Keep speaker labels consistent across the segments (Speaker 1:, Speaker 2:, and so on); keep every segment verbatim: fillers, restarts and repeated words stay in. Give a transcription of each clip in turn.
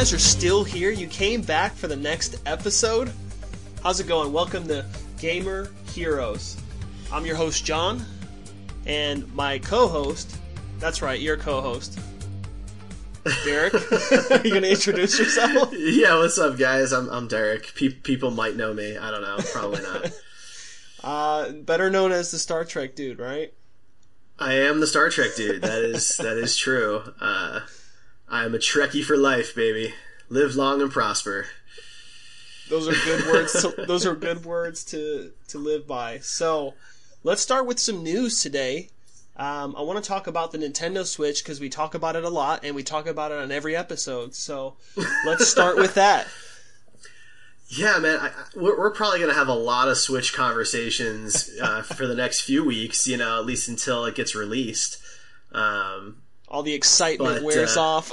Speaker 1: guys are still here. You came back for the next episode. How's it going? Welcome to Gamer Heroes. I'm your host, John, and my co-host, that's right, your co-host, Derek. Are you going to introduce yourself?
Speaker 2: Yeah, what's up, guys? I'm I'm Derek. Pe- people might know me. I don't know. Probably not.
Speaker 1: uh, better known as the Star Trek dude, right?
Speaker 2: I am the Star Trek dude. That is that is true. Uh, I am a Trekkie for life, baby. Live long and prosper.
Speaker 1: Those are good words. To, those are good words to to live by. So, let's start with some news today. Um, I want to talk about the Nintendo Switch because we talk about it a lot and we talk about it on every episode. So, let's start with that.
Speaker 2: Yeah, man, I, we're, we're probably going to have a lot of Switch conversations uh, for the next few weeks, you know, at least until it gets released. Um,
Speaker 1: All the excitement
Speaker 2: but,
Speaker 1: wears
Speaker 2: uh,
Speaker 1: off.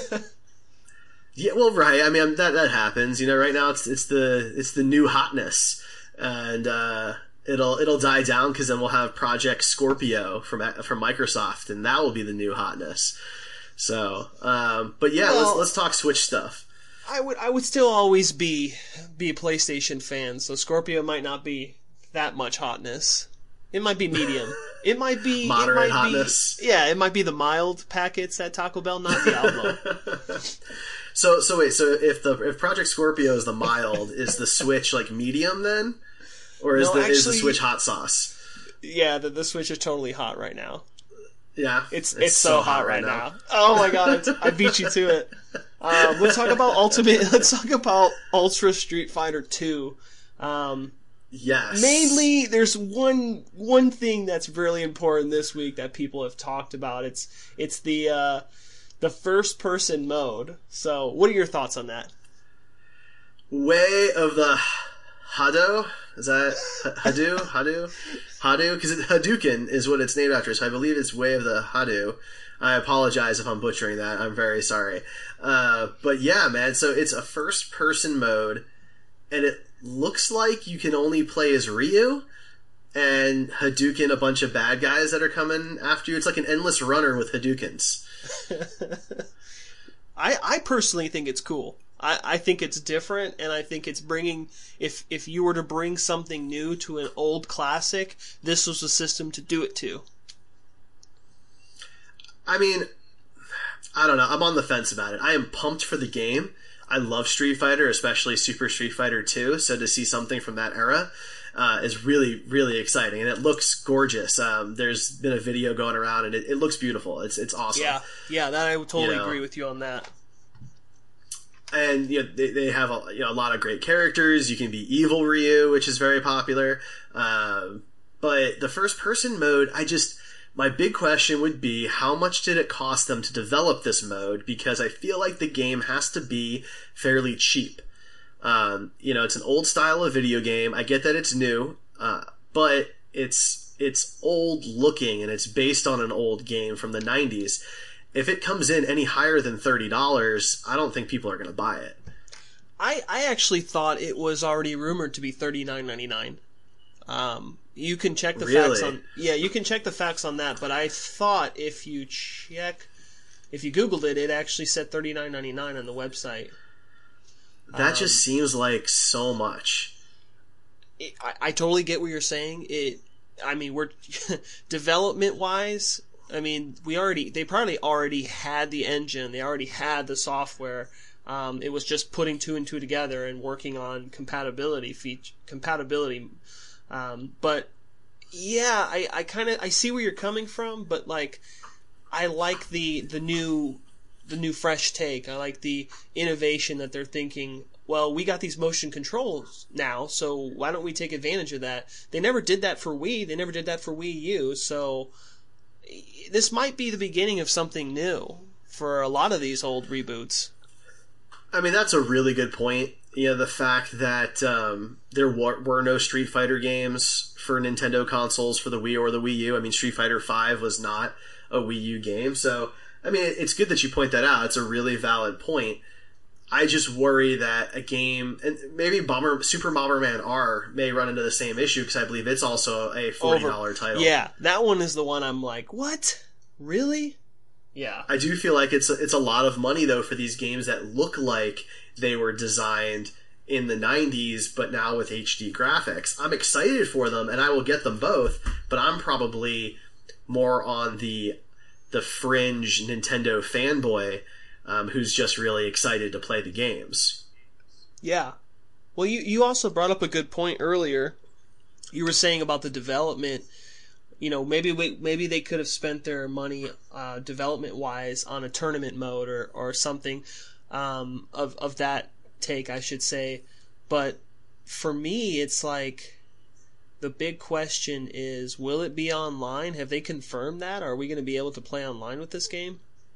Speaker 2: Yeah, well, right. I mean, that that happens. You know, right now it's it's the it's the new hotness, and uh, it'll it'll die down because then we'll have Project Scorpio from from Microsoft, and that will be the new hotness. So, um, but yeah,
Speaker 1: well,
Speaker 2: let's let's talk Switch stuff.
Speaker 1: I would I would still always be be a PlayStation fan, so Scorpio might not be that much hotness. It might be medium. It might be
Speaker 2: moderate
Speaker 1: it might
Speaker 2: hotness.
Speaker 1: Be, yeah, it might be the mild packets at Taco Bell, not the Alamo.
Speaker 2: so so wait, so if the if Project Scorpio is the mild, is the Switch like medium then, or is
Speaker 1: No,
Speaker 2: the
Speaker 1: actually,
Speaker 2: is the Switch hot sauce?
Speaker 1: Yeah, the the Switch is totally hot right now.
Speaker 2: Yeah,
Speaker 1: it's it's, it's so, so hot right now. now. Oh my god, I beat you to it. Um, let's talk about Ultimate. Let's talk about Ultra Street Fighter two. Um,
Speaker 2: yes.
Speaker 1: Mainly, there's one one thing that's really important this week that people have talked about. It's it's the uh, the first person mode. So, what are your thoughts on that?
Speaker 2: Way of the Hado? Is that Hadu? Hadu? Hadu? Because Hadouken is what it's named after, so I believe it's Way of the Hadu. I apologize if I'm butchering that. I'm very sorry. Uh, but yeah, man, so it's a first-person mode, and it looks like you can only play as Ryu, and Hadouken a bunch of bad guys that are coming after you. It's like an endless runner with Hadoukens.
Speaker 1: I, I personally think it's cool. I, I think it's different, and I think it's bringing... If, if you were to bring something new to an old classic, this was the system to do it to.
Speaker 2: I mean, I don't know. I'm on the fence about it. I am pumped for the game. I love Street Fighter, especially Super Street Fighter two, so to see something from that era uh, is really, really exciting, and it looks gorgeous. Um, there's been a video going around, and it, it looks beautiful. It's it's awesome.
Speaker 1: Yeah, yeah, that I would totally
Speaker 2: you know?
Speaker 1: agree with you on that.
Speaker 2: And you know, they, they have a, you know, a lot of great characters. You can be Evil Ryu, which is very popular. Um, but the first-person mode, I just... My big question would be, how much did it cost them to develop this mode? Because I feel like the game has to be fairly cheap. Um, you know, it's an old style of video game. I get that it's new, uh, but it's it's old looking, and it's based on an old game from the nineties. If it comes in any higher than thirty dollars, I don't think people are going to buy it.
Speaker 1: I, I actually thought it was already rumored to be thirty-nine ninety-nine. Um... You can check the
Speaker 2: really?
Speaker 1: facts on yeah, you can check the facts on that, but I thought if you check if you Googled it, it actually said thirty-nine ninety-nine on the website.
Speaker 2: That um, just seems like so much.
Speaker 1: It, I, I totally get what you're saying. It I mean, we're development wise, I mean, we already they probably already had the engine, they already had the software. Um, it was just putting two and two together and working on compatibility feature compatibility Um, but yeah, I, I kind of I see where you're coming from, but like I like the the new the new fresh take. I like the innovation that they're thinking. Well, we got these motion controls now, so why don't we take advantage of that? They never did that for Wii. They never did that for Wii U. So this might be the beginning of something new for a lot of these old reboots.
Speaker 2: I mean, that's a really good point. You know, the fact that um, there were, were no Street Fighter games for Nintendo consoles for the Wii or the Wii U. I mean, Street Fighter five was not a Wii U game. So, I mean, it's good that you point that out. It's a really valid point. I just worry that a game, and maybe Bomber, Super Bomberman R may run into the same issue because I believe it's also a forty dollars
Speaker 1: Over.
Speaker 2: title.
Speaker 1: Yeah, that one is the one I'm like, what? Really? Yeah.
Speaker 2: I do feel like it's a, it's a lot of money though for these games that look like they were designed in the nineties, but now with H D graphics. I'm excited for them, and I will get them both, but I'm probably more on the the fringe Nintendo fanboy um, who's just really excited to play the games.
Speaker 1: Yeah. Well, you, you also brought up a good point earlier. You were saying about the development. You know, maybe we, maybe they could have spent their money uh, development-wise on a tournament mode or, or something um, of of that take, I should say. But for me, it's like the big question is, will it be online? Have they confirmed that? Are we going to be able to play online with this game?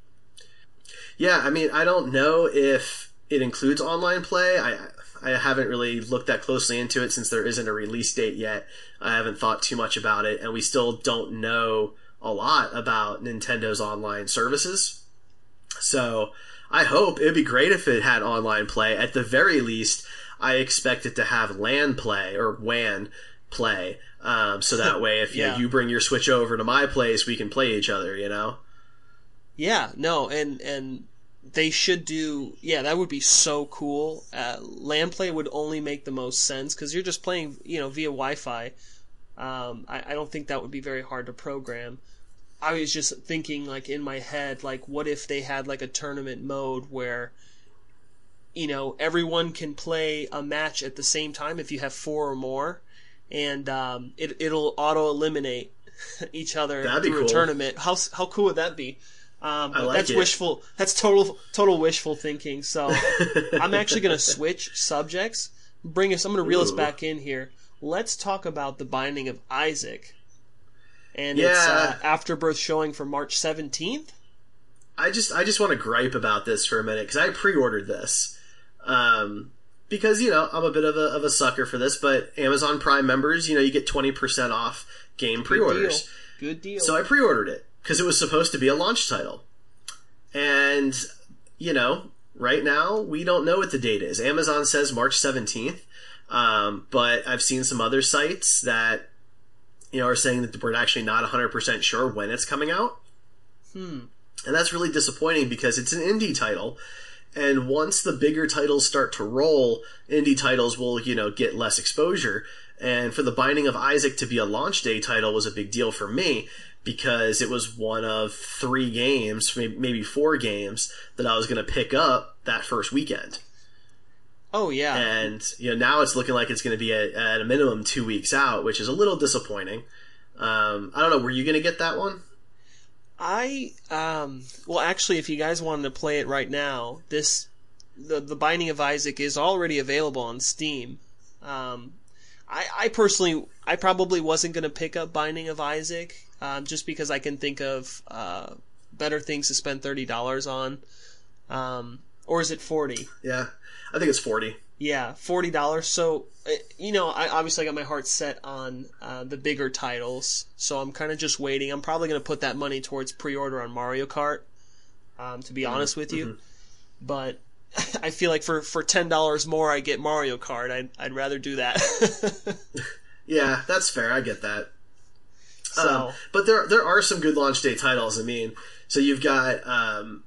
Speaker 2: Yeah, I mean, I don't know if it includes online play. I I haven't really looked that closely into it since there isn't a release date yet. I haven't thought too much about it, and we still don't know a lot about Nintendo's online services. So I hope it'd be great if it had online play. At the very least, I expect it to have LAN play or WAN play. Um, so that way, if
Speaker 1: yeah.
Speaker 2: you, you bring your Switch over to my place, we can play each other, you know?
Speaker 1: Yeah, no, and and they should do, yeah, that would be so cool. Uh, LAN play would only make the most sense, because you're just playing, you know, via Wi-Fi. Um, I, I don't think that would be very hard to program. I was just thinking, like, in my head, like, what if they had, like, a tournament mode where, you know, everyone can play a match at the same time if you have four or more, and um, it, it'll auto-eliminate each other
Speaker 2: That'd be
Speaker 1: through
Speaker 2: cool.
Speaker 1: a tournament. How how cool would that be? Um, but
Speaker 2: I like
Speaker 1: that's
Speaker 2: it.
Speaker 1: wishful. That's total total wishful thinking. So I'm actually going to switch subjects. Bring us. I'm going to reel us
Speaker 2: Ooh.
Speaker 1: back in here. Let's talk about the Binding of Isaac, and
Speaker 2: Yeah.
Speaker 1: its uh, afterbirth showing for March seventeenth.
Speaker 2: I just I just want to gripe about this for a minute because I pre-ordered this um, because you know I'm a bit of a of a sucker for this, but Amazon Prime members, you know, you get twenty percent off game pre-orders.
Speaker 1: Good deal.
Speaker 2: So I pre-ordered it because it was supposed to be a launch title, and you know, right now we don't know what the date is. Amazon says March seventeenth, um, but I've seen some other sites that you know are saying that we're actually not one hundred percent sure when it's coming out.
Speaker 1: Hmm.
Speaker 2: And that's really disappointing because it's an indie title, and once the bigger titles start to roll, indie titles will, you know, get less exposure. And for the Binding of Isaac to be a launch day title was a big deal for me because it was one of three games, maybe four games, that I was going to pick up that first weekend.
Speaker 1: Oh, yeah.
Speaker 2: And, you know, now it's looking like it's going to be at, at a minimum two weeks out, which is a little disappointing. Um, I don't know, were you going to get that one?
Speaker 1: I um well actually if you guys wanted to play it right now, this the the Binding of Isaac is already available on Steam. Um I I personally I probably wasn't going to pick up Binding of Isaac um just because I can think of uh better things to spend thirty dollars on. Um or is it forty?
Speaker 2: Yeah. I think it's forty.
Speaker 1: Yeah, forty dollars. So, you know, I obviously got my heart set on uh, the bigger titles, so I'm kind of just waiting. I'm probably going to put that money towards pre-order on Mario Kart, um, to be mm-hmm. honest with you. Mm-hmm. But I feel like for, for ten dollars more, I get Mario Kart. I'd, I'd rather do that.
Speaker 2: Yeah, that's fair. I get that.
Speaker 1: So,
Speaker 2: um, but there there are some good launch day titles. I mean, so you've got... Um,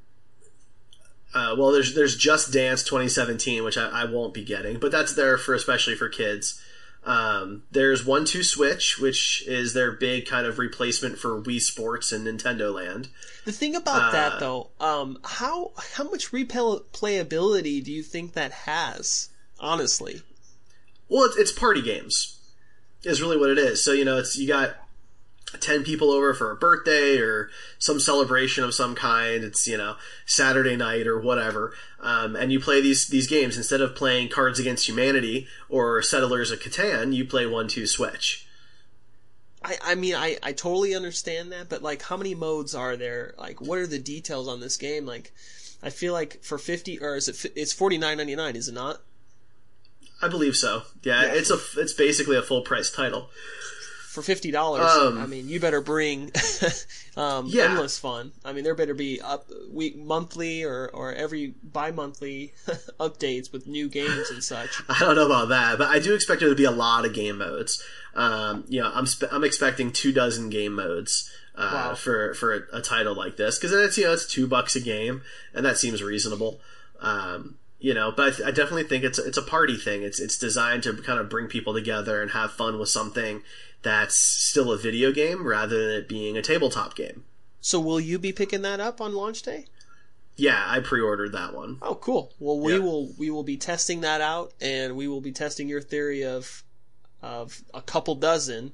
Speaker 2: Uh, well, there's there's Just Dance twenty seventeen, which I, I won't be getting, but that's there for especially for kids. Um, there's one two Switch, which is their big kind of replacement for Wii Sports and Nintendo Land.
Speaker 1: The thing about
Speaker 2: uh,
Speaker 1: that, though, um, how how much replayability do you think that has? Honestly,
Speaker 2: well, it's, it's party games, is really what it is. So you know, it's you got ten people over for a birthday or some celebration of some kind. It's, you know, Saturday night or whatever. Um, and you play these, these games. Instead of playing Cards Against Humanity or Settlers of Catan, you play one two Switch.
Speaker 1: I, I mean, I, I totally understand that, but, like, how many modes are there? Like, what are the details on this game? Like, I feel like for fifty, or is it, it's forty-nine ninety-nine, is it not?
Speaker 2: I believe so. Yeah,
Speaker 1: Yeah.
Speaker 2: it's a, it's basically a full price title.
Speaker 1: for fifty dollars,
Speaker 2: Um,
Speaker 1: I mean, you better bring um,
Speaker 2: Yeah.
Speaker 1: endless fun. I mean, there better be up week monthly or, or every bi-monthly updates with new games and such.
Speaker 2: I don't know about that, but I do expect there to be a lot of game modes. Um, you know, I'm spe- I'm expecting two dozen game modes uh,
Speaker 1: Wow.
Speaker 2: for for a, a title like this, because then it's you know it's two bucks a game, and that seems reasonable. Um, you know, but I, th- I definitely think it's it's a party thing. It's it's designed to kind of bring people together and have fun with something that's still a video game rather than it being a tabletop game.
Speaker 1: So will you be picking that up on launch day?
Speaker 2: Yeah, I pre-ordered that one.
Speaker 1: Oh, cool. Well, we
Speaker 2: Yeah.
Speaker 1: will we will be testing that out, and we will be testing your theory of of a couple dozen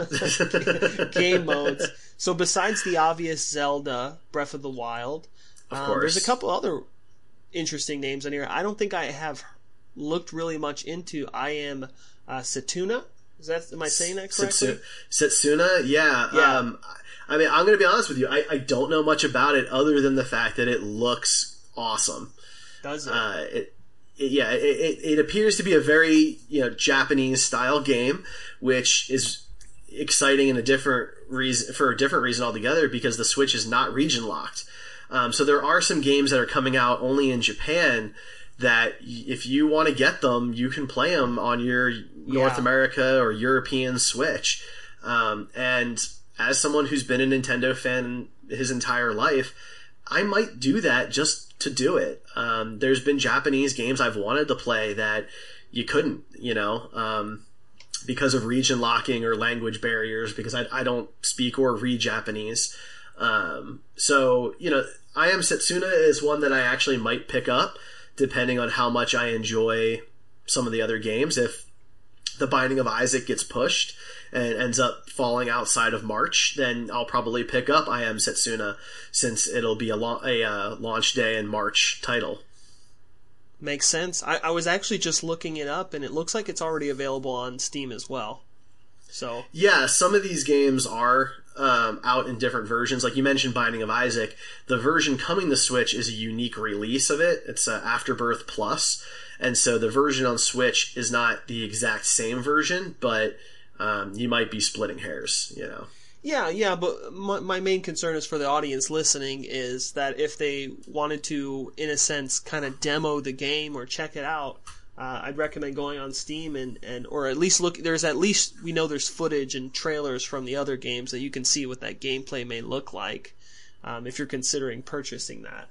Speaker 1: game modes. So besides the obvious Zelda, Breath of the Wild,
Speaker 2: Of
Speaker 1: um,
Speaker 2: course.
Speaker 1: there's a couple other interesting names in here. I don't think I have looked really much into. I am uh, Setuna. Is that am I saying that correctly?
Speaker 2: Setsu- Setsuna, yeah.
Speaker 1: Yeah.
Speaker 2: Um, I mean, I'm going to be honest with you. I, I don't know much about it other than the fact that it looks awesome.
Speaker 1: Does it?
Speaker 2: Uh, it, it yeah, it, it, it appears to be a very you know Japanese style game, which is exciting in a different reason for a different reason altogether because the Switch is not region locked. Um, so there are some games that are coming out only in Japan that y- if you want to get them, you can play them on your North
Speaker 1: Yeah.
Speaker 2: America or European Switch. Um, and as someone who's been a Nintendo fan his entire life, I might do that just to do it. Um, there's been Japanese games I've wanted to play that you couldn't, you know, um, because of region locking or language barriers, because I, I don't speak or read Japanese. Um, so, you know, I Am Setsuna is one that I actually might pick up, depending on how much I enjoy some of the other games. If The Binding of Isaac gets pushed and ends up falling outside of March, then I'll probably pick up I Am Setsuna, since it'll be a, la- a uh, launch day in March title.
Speaker 1: Makes sense. I, I was actually just looking it up, and it looks like it's already available on Steam as well. So
Speaker 2: Yeah, some of these games are um, out in different versions. Like you mentioned Binding of Isaac. The version coming to Switch is a unique release of it. It's uh, Afterbirth Plus. And so the version on Switch is not the exact same version, but um, you might be splitting hairs, you know.
Speaker 1: yeah, yeah, but my, my main concern is for the audience listening is that if they wanted to, in a sense, kind of demo the game or check it out, uh, I'd recommend going on Steam and, and or at least look. There's at least we know there's footage and trailers from the other games that you can see what that gameplay may look like um, if you're considering purchasing that.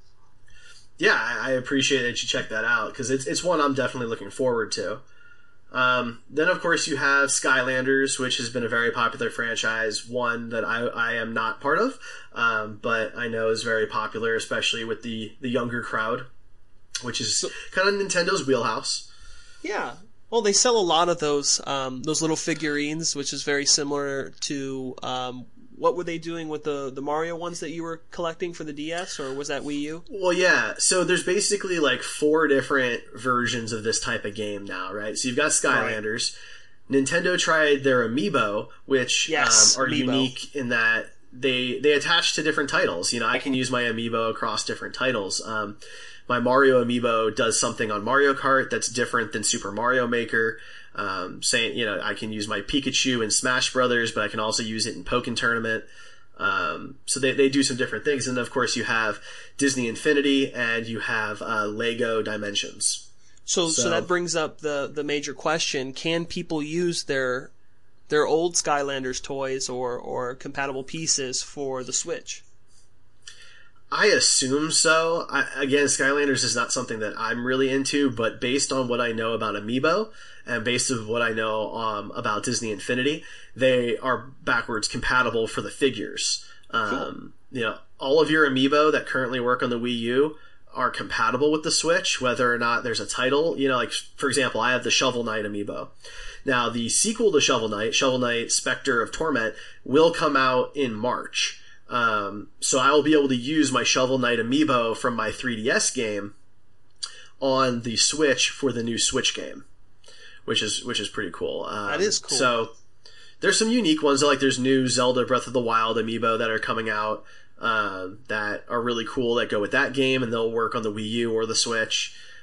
Speaker 2: Yeah, I I appreciate that you check that out, because it's, it's one I'm definitely looking forward to. Um, then, of course, you have Skylanders, which has been a very popular franchise, one that I, I am not part of, um, but I know is very popular, especially with the, the younger crowd, which is
Speaker 1: So-
Speaker 2: kind of Nintendo's wheelhouse.
Speaker 1: Yeah. Well, they sell a lot of those um, those little figurines, which is very similar to um, what were they doing with the the Mario ones that you were collecting for the D S, or was that Wii U?
Speaker 2: Well, yeah. So there's basically like four different versions of this type of game now, right? So you've got Skylanders. Nintendo tried their Amiibo, which
Speaker 1: Yes,
Speaker 2: um, are
Speaker 1: Amiibo.
Speaker 2: unique in that they they attach to different titles. You know, I can use my Amiibo across different titles. Um, my Mario Amiibo does something on Mario Kart that's different than Super Mario Maker. Um, saying, you know, I can use my Pikachu in Smash Brothers, but I can also use it in Pokken Tournament. Um, so they, they do some different things. And of course you have Disney Infinity and you have, uh, Lego Dimensions.
Speaker 1: So, so
Speaker 2: So-
Speaker 1: that brings up the the major question: can people use their their old Skylanders toys or or compatible pieces for the Switch?
Speaker 2: I assume so. I, again, Skylanders is not something that I'm really into, but based on what I know about Amiibo and based on what I know um, about Disney Infinity, they are backwards compatible for the figures. Um, you know, all of your Amiibo that currently work on the Wii U are compatible with the Switch, whether or not there's a title. You know, like, for example, I have the Shovel Knight Amiibo. Now, the sequel to Shovel Knight, Shovel Knight Spectre of Torment, will come out in March. Um, so I will be able to use my Shovel Knight Amiibo from my three D S game on the Switch for the new Switch game, which is which is pretty cool. Um,
Speaker 1: That is cool.
Speaker 2: So there's some unique ones. Like there's new Zelda Breath of the Wild Amiibo that are coming out um, that are really cool that go with that game, and they'll work on the Wii U or the Switch.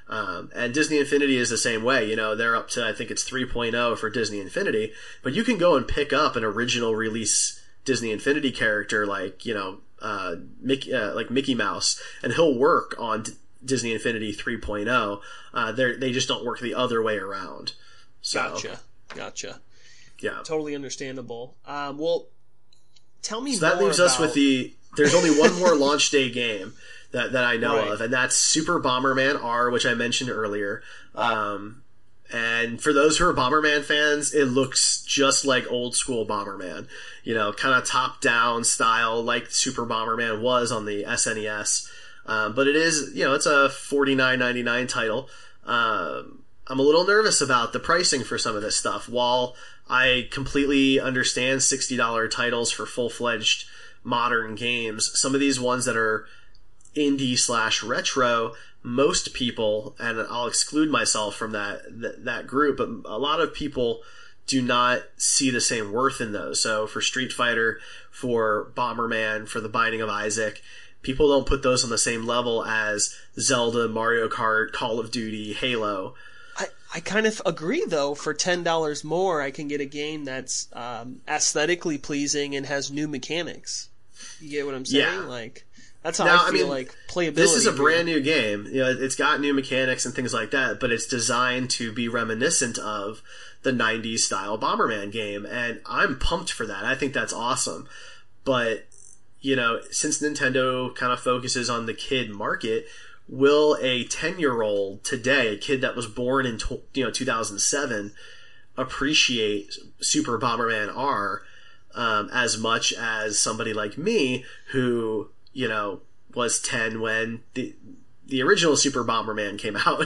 Speaker 2: Um, and Disney Infinity is the same way. You know, they're up to, I think it's three point oh for Disney Infinity, but you can go and pick up an original release Disney Infinity character like, you know, uh, Mickey, uh, like Mickey Mouse, and he'll work on D- Disney Infinity three point oh. Uh, they they just don't work the other way around. So,
Speaker 1: Gotcha. Gotcha.
Speaker 2: Yeah.
Speaker 1: Totally understandable. Um, well, tell me
Speaker 2: so
Speaker 1: more
Speaker 2: that leaves
Speaker 1: about...
Speaker 2: us with the, there's only one more launch day game that, that I know
Speaker 1: Right.
Speaker 2: of, and that's Super Bomberman R, which I mentioned earlier. Um, and for those who are Bomberman fans, it looks just like old school Bomberman. You know, kind of top-down style like Super Bomberman was on the S N E S. Um, but it is, you know, it's a forty-nine ninety-nine title. Um, I'm a little nervous about the pricing for some of this stuff. While I completely understand sixty dollars titles for full-fledged modern games, some of these ones that are indie slash retro, most people, and I'll exclude myself from that, that that group, but a lot of people do not see the same worth in those. So for Street Fighter, for Bomberman, for The Binding of Isaac, people don't put those on the same level as Zelda, Mario Kart, Call of Duty, Halo.
Speaker 1: I, I kind of agree, though. For ten dollars more, I can get a game that's um, aesthetically pleasing and has new mechanics. You get what I'm saying?
Speaker 2: Yeah.
Speaker 1: Like, that's how
Speaker 2: Now,
Speaker 1: I feel
Speaker 2: I mean,
Speaker 1: like playability.
Speaker 2: This is a
Speaker 1: here.
Speaker 2: brand new game. You know, it's got new mechanics and things like that, but it's designed to be reminiscent of the nineties style Bomberman game, and I'm pumped for that. I think that's awesome. But, you know, since Nintendo kind of focuses on the kid market, will a ten-year-old today, a kid that was born in you know two thousand seven, appreciate Super Bomberman R um, as much as somebody like me who, you know, was ten when the the original Super Bomberman came out?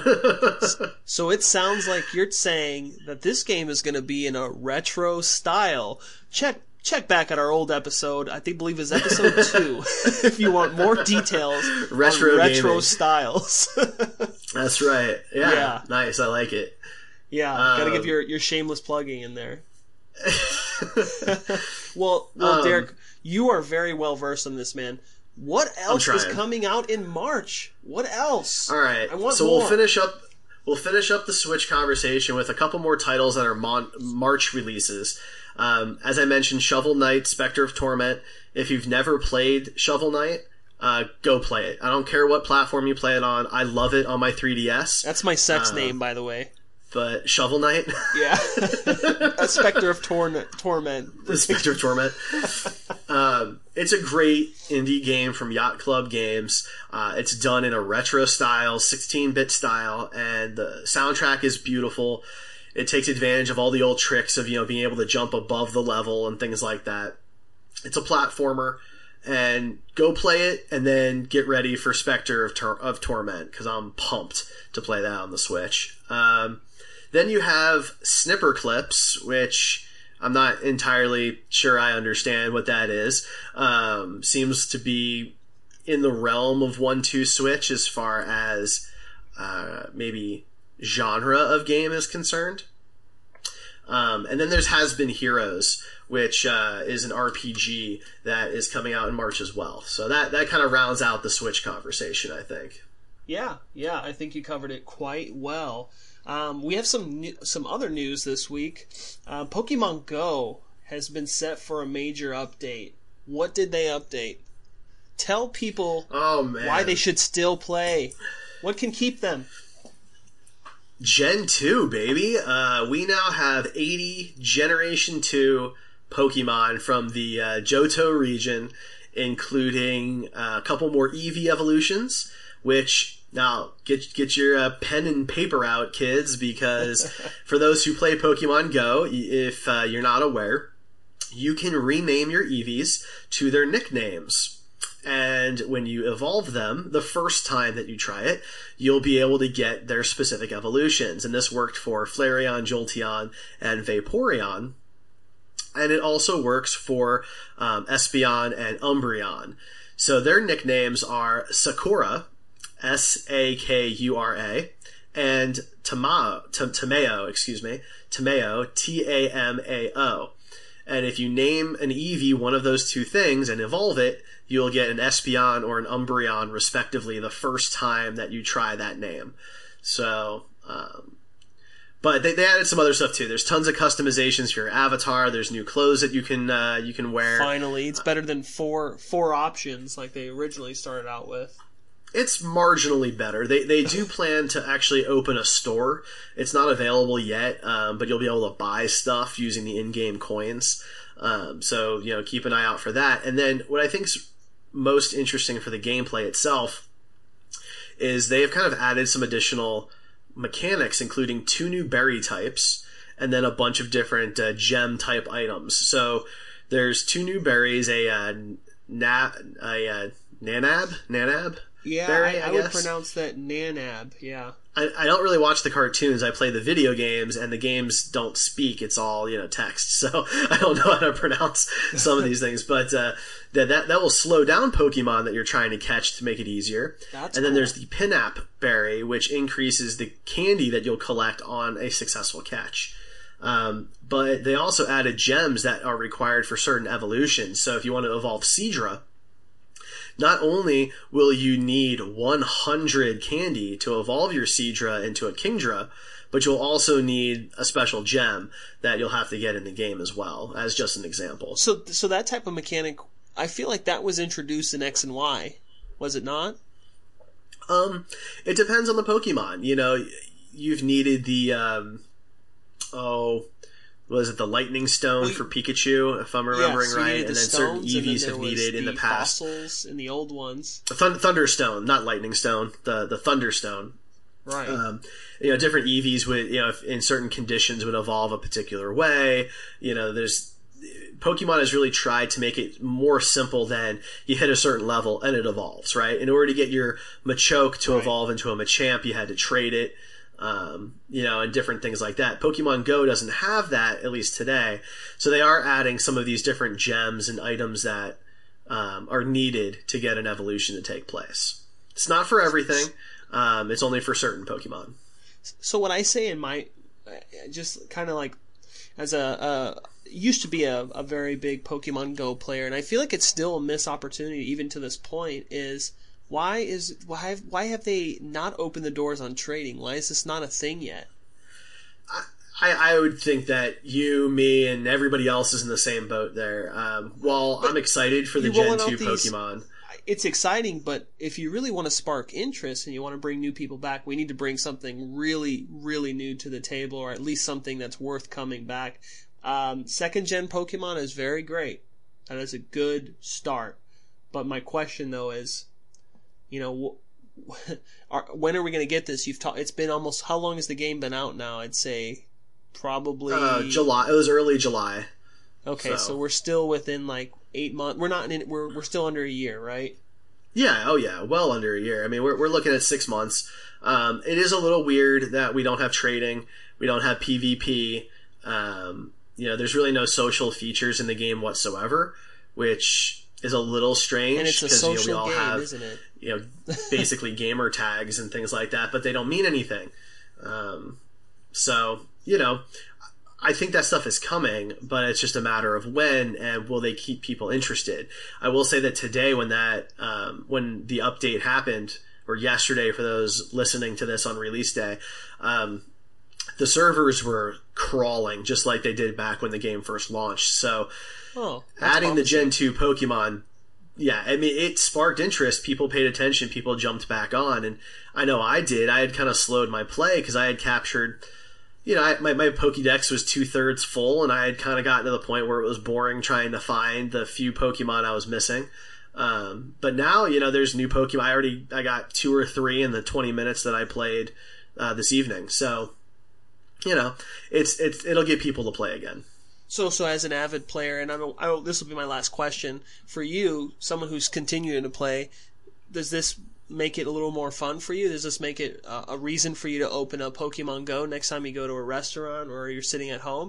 Speaker 1: So it sounds like you're saying that this game is going to be in a retro style. Check check back at our old episode. I think believe it's episode two if you want more details
Speaker 2: Retro
Speaker 1: on retro
Speaker 2: gaming.
Speaker 1: styles.
Speaker 2: That's right. Yeah,
Speaker 1: Yeah.
Speaker 2: Nice. I like it.
Speaker 1: Yeah,
Speaker 2: Um,
Speaker 1: gotta give your, your shameless plugging in there. well, well,
Speaker 2: Um,
Speaker 1: Derek, you are very well versed on this, man. What else is
Speaker 2: trying.
Speaker 1: coming out in March? What else?
Speaker 2: All right.
Speaker 1: I want
Speaker 2: so
Speaker 1: more.
Speaker 2: we'll finish up. We'll finish up the Switch conversation with a couple more titles that are mon- March releases. Um, as I mentioned, Shovel Knight, Spectre of Torment. If you've never played Shovel Knight, uh, go play it. I don't care what platform you play it on. I love it on my three D S.
Speaker 1: That's my sex
Speaker 2: Uh,
Speaker 1: name, by the way.
Speaker 2: But Shovel Knight,
Speaker 1: Yeah. A Spectre of Torn- Torment.
Speaker 2: the Spectre of Torment. Um, it's a great indie game from Yacht Club Games. Uh, it's done in a retro style, sixteen-bit style, and the soundtrack is beautiful. It takes advantage of all the old tricks of, you know, being able to jump above the level and things like that. It's a platformer, and go play it, and then get ready for Spectre of, Tor- of Torment, because I'm pumped to play that on the Switch. Um, then you have Snipper Clips, which I'm not entirely sure I understand what that is. Um, seems to be in the realm of one two Switch as far as uh, maybe genre of game is concerned. Um, and then there's Has Been Heroes, which uh, is an R P G that is coming out in March as well. So that, that kind of rounds out the Switch conversation, I think.
Speaker 1: Yeah, yeah, I think you covered it quite well. Um, we have some new, some other news this week. Uh, Pokemon Go has been set for a major update. What did they update? Tell people
Speaker 2: Oh, man.
Speaker 1: why they should still play. What can keep them?
Speaker 2: Gen two, baby. Uh, we now have eighty Generation two Pokemon from the uh, Johto region, including uh, a couple more Eevee evolutions, which, now, get get your uh, pen and paper out, kids, because for those who play Pokemon Go, if uh, you're not aware, you can rename your Eevees to their nicknames. And when you evolve them, the first time that you try it, you'll be able to get their specific evolutions. And this worked for Flareon, Jolteon, and Vaporeon. And it also works for um, Espeon and Umbreon. So their nicknames are Sakura, S A K U R A, and Tamao, T- Tameo, excuse me, Tameo, T A M A O. And if you name an Eevee one of those two things and evolve it, you'll get an Espeon or an Umbreon, respectively, the first time that you try that name. So, um, but they, they added some other stuff too. There's tons of customizations for your avatar. There's new clothes that you can uh, you can wear.
Speaker 1: Finally, it's better than four four options like they originally started out with.
Speaker 2: It's marginally better. They they do plan to actually open a store. It's not available yet, um, but you'll be able to buy stuff using the in-game coins. Um, so, you know, keep an eye out for that. And then what I think's most interesting for the gameplay itself is they have kind of added some additional mechanics, including two new berry types and then a bunch of different uh, gem type items. So there's two new berries, a uh, na- a uh, nanab, nanab.
Speaker 1: Yeah,
Speaker 2: berry,
Speaker 1: I, I,
Speaker 2: I
Speaker 1: would
Speaker 2: guess.
Speaker 1: pronounce that nanab. Yeah.
Speaker 2: I, I don't really watch the cartoons. I play the video games, and the games don't speak. It's all, you know, text. So I don't know how to pronounce some of these things. But uh, that, that that will slow down Pokemon that you're trying to catch to make it easier.
Speaker 1: That's
Speaker 2: and then
Speaker 1: cool.
Speaker 2: there's the Pinap Berry, which increases the candy that you'll collect on a successful catch. Um, but they also added gems that are required for certain evolutions. So if you want to evolve Seadra, not only will you need one hundred candy to evolve your Seadra into a Kingdra, but you'll also need a special gem that you'll have to get in the game as well, as just an example.
Speaker 1: So, so that type of mechanic, I feel like that was introduced in X and Y, was it not?
Speaker 2: Um, it depends on the Pokemon. You know, you've needed the, um, oh... was it the Lightning Stone
Speaker 1: well,
Speaker 2: for Pikachu, if I'm remembering
Speaker 1: yeah, so
Speaker 2: right? And
Speaker 1: the
Speaker 2: then certain
Speaker 1: stones, and then
Speaker 2: Eevees have needed
Speaker 1: the
Speaker 2: in the past.
Speaker 1: Fossils in the old ones.
Speaker 2: Thund- Thunderstone, not Lightning Stone, the the Thunderstone.
Speaker 1: Right.
Speaker 2: Um, you know, different Eevees would, you know, if in certain conditions would evolve a particular way. You know, there's Pokemon has really tried to make it more simple than you hit a certain level and it evolves, right? In order to get your Machoke to
Speaker 1: Right.
Speaker 2: evolve into a Machamp, you had to trade it. Um, you know, and different things like that. Pokemon Go doesn't have that, at least today. So they are adding some of these different gems and items that um, are needed to get an evolution to take place. It's not for everything. Um, it's only for certain Pokemon.
Speaker 1: So what I say in my, just kind of like, as a, a used to be a, a very big Pokemon Go player, and I feel like it's still a missed opportunity even to this point, is why is why why have they not opened the doors on trading? Why is this not a thing yet?
Speaker 2: I, I would think that you, me, and everybody else is in the same boat there. Um, while
Speaker 1: But
Speaker 2: I'm excited for the
Speaker 1: you're
Speaker 2: Gen
Speaker 1: rolling
Speaker 2: two
Speaker 1: out these-
Speaker 2: Pokemon.
Speaker 1: It's exciting, but if you really want to spark interest and you want to bring new people back, we need to bring something really, really new to the table, or at least something that's worth coming back. Um, second gen Pokemon is very great. That is a good start. But my question though is, you know, wh- are, when are we going to get this? You've ta- It's been almost, how long has the game been out now? I'd say probably
Speaker 2: Uh, July. It was early July.
Speaker 1: Okay,
Speaker 2: so.
Speaker 1: so we're still within like eight months. We're not in. We're we're still under a year, right?
Speaker 2: Yeah, oh yeah, well under a year. I mean, we're we're looking at six months. Um, it is a little weird that we don't have trading, we don't have PvP. Um, you know, there's really no social features in the game whatsoever, which is a little strange.
Speaker 1: And it's a
Speaker 2: 'cause, you know,
Speaker 1: social
Speaker 2: we all
Speaker 1: game,
Speaker 2: have,
Speaker 1: isn't it?
Speaker 2: You know, basically gamer tags and things like that, but they don't mean anything. Um, so you know, I think that stuff is coming, but it's just a matter of when and will they keep people interested. I will say that today, when that um, when the update happened, or yesterday for those listening to this on release day, um, the servers were crawling just like they did back when the game first launched. So
Speaker 1: Oh, that's
Speaker 2: adding the
Speaker 1: promising.
Speaker 2: Gen two Pokemon, yeah, I mean, it sparked interest. People paid attention. People jumped back on. And I know I did. I had kind of slowed my play because I had captured... You know, I, my, my Pokédex was two-thirds full, and I had kind of gotten to the point where it was boring trying to find the few Pokemon I was missing. Um, but now, you know, there's new Pokemon. I already I got two or three in the twenty minutes that I played uh, this evening. So, you know, it's it's it'll get people to play again.
Speaker 1: So, so as an avid player, and I don't, I don't, this will be my last question for you, someone who's continuing to play. Does this make it a little more fun for you? Does this make it uh, a reason for you to open up Pokemon Go next time you go to a restaurant or you're sitting at home?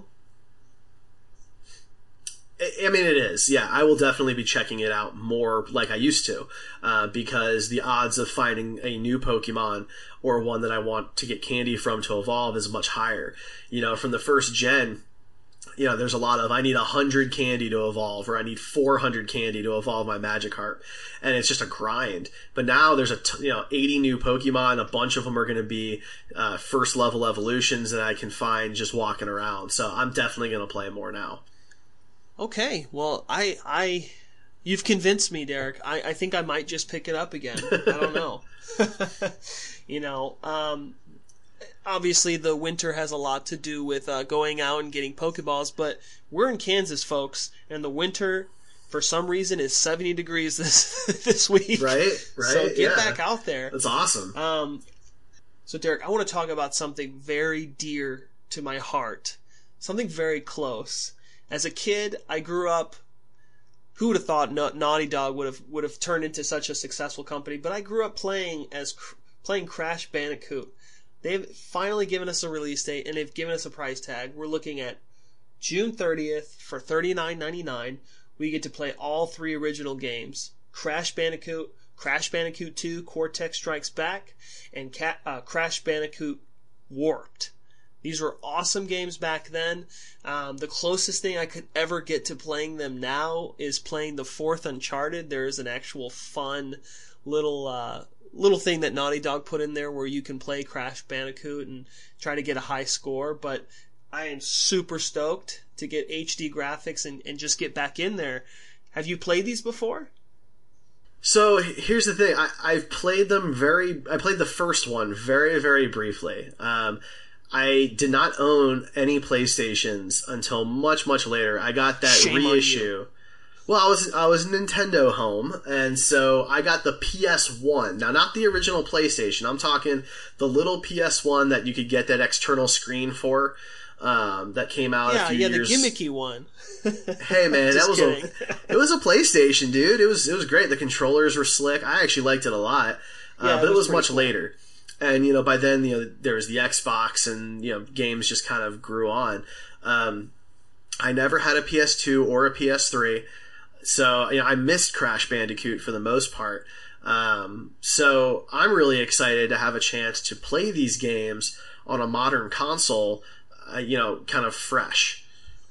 Speaker 2: I mean, it is. Yeah, I will definitely be checking it out more like I used to, uh, because the odds of finding a new Pokemon or one that I want to get candy from to evolve is much higher. You know, from the first gen, you know, there's a lot of, I need one hundred candy to evolve, or I need four hundred candy to evolve my Magikarp. And it's just a grind. But now there's a, t- you know, eighty new Pokemon. A bunch of them are going to be uh, first level evolutions that I can find just walking around. So I'm definitely going to play more now.
Speaker 1: Okay. Well, I, I, you've convinced me, Derek. I, I think I might just pick it up again. I don't know. you know, um, obviously the winter has a lot to do with uh, going out and getting Pokeballs, but we're in Kansas, folks, and the winter, for some reason, is seventy degrees this this week.
Speaker 2: Right, right.
Speaker 1: So get
Speaker 2: yeah.
Speaker 1: back out there.
Speaker 2: That's awesome.
Speaker 1: Um, so, Derek, I want to talk about something very dear to my heart, something very close. As a kid, I grew up. Who would have thought Na- Naughty Dog would have would have turned into such a successful company? But I grew up playing as playing Crash Bandicoot. They've finally given us a release date, and they've given us a price tag. We're looking at June thirtieth for thirty-nine ninety-nine. We get to play all three original games: Crash Bandicoot, Crash Bandicoot two, Cortex Strikes Back, and Ca- uh, Crash Bandicoot Warped. These were awesome games back then. Um, the closest thing I could ever get to playing them now is playing the fourth Uncharted. There is an actual fun little uh, little thing that Naughty Dog put in there where you can play Crash Bandicoot and try to get a high score. But I am super stoked to get H D graphics and, and just get back in there. Have you played these before?
Speaker 2: So here's the thing. I, I've played them very... I played the first one very, very briefly. Um, I did not own any PlayStations until much, much later. I got that
Speaker 1: Shame
Speaker 2: reissue. Well, I was I was Nintendo home, and so I got the P S one. Now, not the original PlayStation. I'm talking the little P S one that you could get that external screen for. Um, that came out
Speaker 1: yeah,
Speaker 2: a few
Speaker 1: yeah,
Speaker 2: years.
Speaker 1: the gimmicky one.
Speaker 2: Hey man, that was
Speaker 1: kidding.
Speaker 2: a it was a PlayStation, dude. It was it was great. The controllers were slick. I actually liked it a lot. Uh,
Speaker 1: Yeah,
Speaker 2: but
Speaker 1: it
Speaker 2: it
Speaker 1: was
Speaker 2: was much
Speaker 1: pretty cool.
Speaker 2: later. And you know, by then, you know, there was the Xbox, and you know, games just kind of grew on. Um, I never had a P S two or a P S three, so you know, I missed Crash Bandicoot for the most part. Um, so I'm really excited to have a chance to play these games on a modern console. Uh, you know, kind of fresh.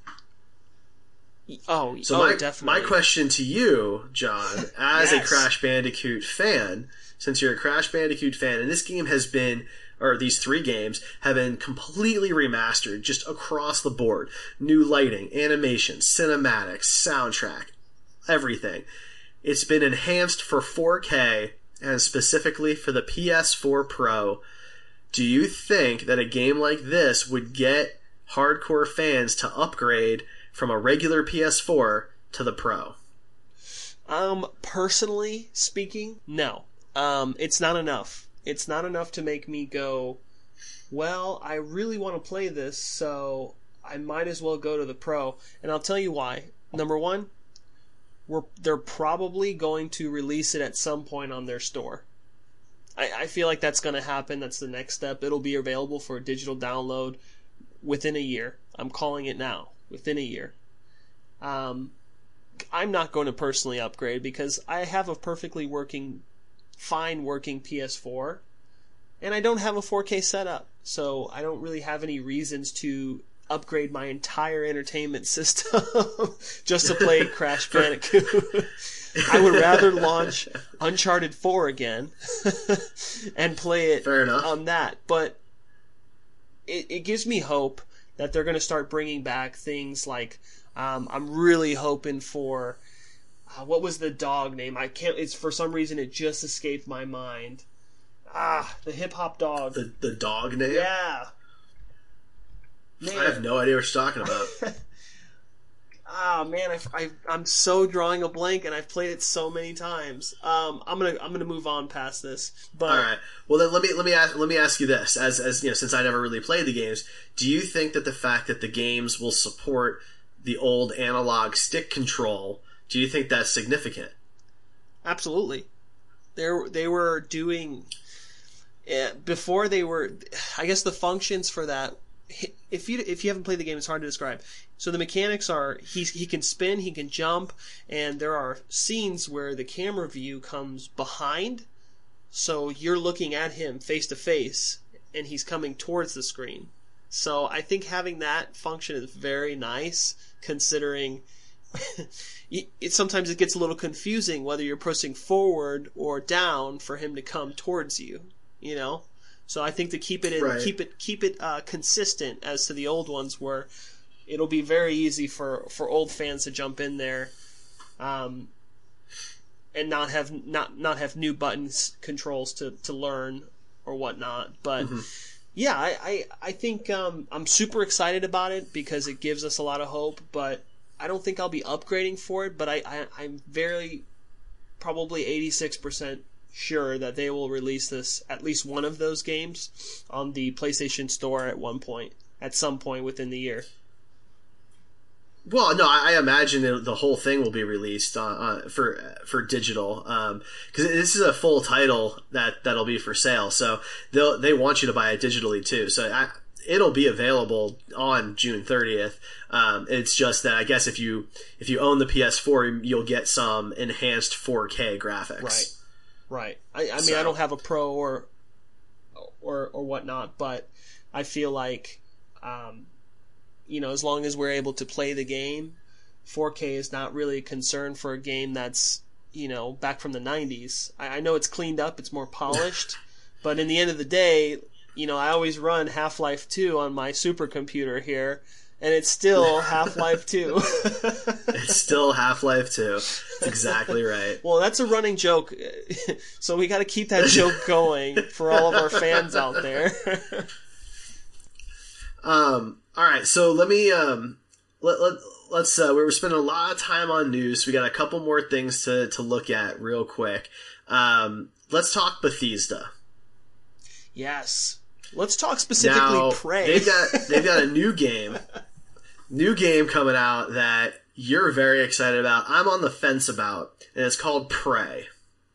Speaker 1: Oh,
Speaker 2: So
Speaker 1: oh
Speaker 2: my,
Speaker 1: definitely.
Speaker 2: my question to you, John, as
Speaker 1: Yes.
Speaker 2: a Crash Bandicoot fan, since you're a Crash Bandicoot fan, and this game has been, or these three games, have been completely remastered, just across the board. New lighting, animation, cinematics, soundtrack, everything. It's been enhanced for four K, and specifically for the P S four Pro. Do you think that a game like this would get hardcore fans to upgrade from a regular P S four to the Pro?
Speaker 1: Um, personally speaking, no. Um, it's not enough. It's not enough to make me go, well, I really want to play this, so I might as well go to the Pro. And I'll tell you why. Number one, we're, they're probably going to release it at some point on their store. I, I feel like that's going to happen. That's the next step. It'll be available for a digital download within a year. I'm calling it now. Within a year. Um, I'm not going to personally upgrade because I have a perfectly working, fine working P S four, and I don't have a four K setup, so I don't really have any reasons to upgrade my entire entertainment system just to play Crash Bandicoot. I would rather launch Uncharted four again and play it
Speaker 2: Fair enough.
Speaker 1: on that. But it, it gives me hope that they're going to start bringing back things like um, I'm really hoping for uh, what was the dog name? I can't. It's for some reason it just escaped my mind. Ah, the hip hop dog.
Speaker 2: The the dog name?
Speaker 1: Yeah. Man.
Speaker 2: I have no idea what you're talking about.
Speaker 1: Ah man, I, I, I'm so drawing a blank, and I've played it so many times. Um, I'm gonna I'm gonna move on past this. But
Speaker 2: All right. Well, then let me let me ask let me ask you this: as as you know, since I never really played the games, do you think that the fact that the games will support the old analog stick control, do you think that's significant?
Speaker 1: absolutely, they they were doing eh, before they were. I guess the functions for that. If you if you haven't played the game, it's hard to describe. So the mechanics are he he can spin, he can jump, and there are scenes where the camera view comes behind, so you're looking at him face to face, and he's coming towards the screen. So I think having that function is very nice, considering it, sometimes it gets a little confusing whether you're pressing forward or down for him to come towards you, you know? So I think to keep it in,
Speaker 2: Right.
Speaker 1: keep it keep it uh, consistent as to the old ones, where it'll be very easy for, for old fans to jump in there, um, and not have not not have new buttons controls to, to learn or whatnot. But mm-hmm. yeah, I I, I think um, I'm super excited about it because it gives us a lot of hope. But I don't think I'll be upgrading for it. But I, I I'm very probably eighty-six percent sure that they will release this, at least one of those games, on the PlayStation Store at one point, at some point within the year.
Speaker 2: Well, no, I, I imagine it, the whole thing will be released uh, uh, for for digital, because um, this is a full title that that'll be for sale. So they they want you to buy it digitally too. So I, it'll be available on June thirtieth. Um, it's just that I guess if you if you own the P S four, you'll get some enhanced four K graphics.
Speaker 1: Right. Right. I, I mean,
Speaker 2: So-
Speaker 1: I don't have a Pro or or or whatnot, but I feel like, um, you know, as long as we're able to play the game, four K is not really a concern for a game that's, you know, back from the nineties. I, I know it's cleaned up, it's more polished, but in the end of the day, you know, I always run Half-Life two on my supercomputer here, and it's still Half-Life two.
Speaker 2: It's still Half-Life two. That's exactly right.
Speaker 1: Well, that's a running joke, so we got to keep that joke going for all of our fans out there.
Speaker 2: Um, all right, so let me um, let, let let's uh, we were spending a lot of time on news. We got a couple more things to to look at real quick. Um, let's talk Bethesda.
Speaker 1: Yes, let's talk specifically
Speaker 2: Now,
Speaker 1: Prey.
Speaker 2: they've got they've got a new game, new game coming out that you're very excited about. I'm on the fence about, and it's called Prey.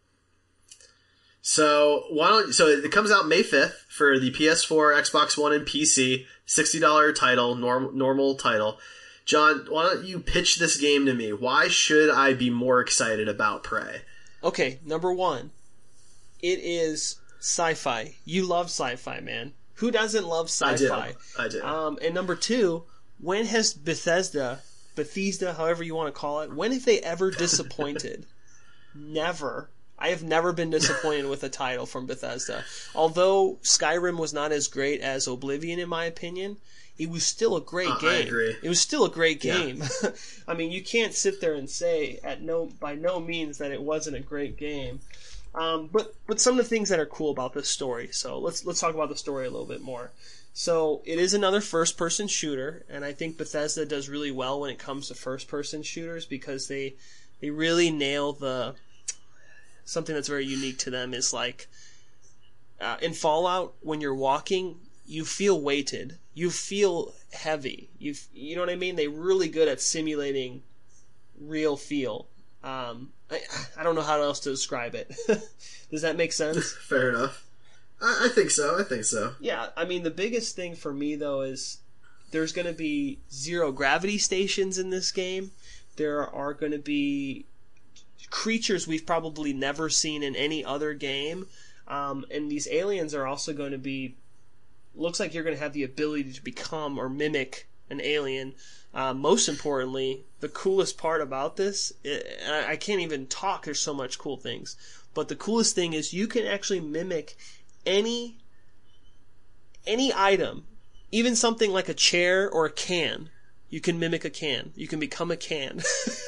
Speaker 2: So why don't so it comes out May fifth for the P S four, Xbox One, and P C. sixty dollars title, norm, normal title. John, why don't you pitch this game to me? Why should I be more excited about Prey?
Speaker 1: Okay, number one, it is sci-fi. You love sci-fi, man. Who doesn't love sci-fi?
Speaker 2: I do. I do.
Speaker 1: Um, and number two, when has Bethesda, Bethesda, however you want to call it, when have they ever disappointed? Never. I have never been disappointed with a title from Bethesda. Although Skyrim was not as great as Oblivion, in my opinion, it was still a great
Speaker 2: Uh,
Speaker 1: game.
Speaker 2: I agree.
Speaker 1: It was still a great
Speaker 2: Yeah.
Speaker 1: game. I mean, you can't sit there and say at no by no means that it wasn't a great game. Um, but but some of the things that are cool about this story. So let's let's talk about the story a little bit more. So it is another first-person shooter, and I think Bethesda does really well when it comes to first-person shooters because they they really nail the something that's very unique to them is like uh, in Fallout when you're walking you feel weighted, you feel heavy, you you know what I mean. They're really good at simulating real feel. Um, I I don't know how else to describe it. Does that make sense?
Speaker 2: Fair enough. I, I think so. I think so.
Speaker 1: Yeah, I mean the biggest thing for me though is there's going to be zero gravity stations in this game. There are going to be creatures we've probably never seen in any other game, um, and these aliens are also going to be. Looks like you're going to have the ability to become or mimic an alien. Uh, most importantly, the coolest part about this, and I, I can't even talk. There's so much cool things, but the coolest thing is you can actually mimic any any item, even something like a chair or a can. You can mimic a can. You can become a can.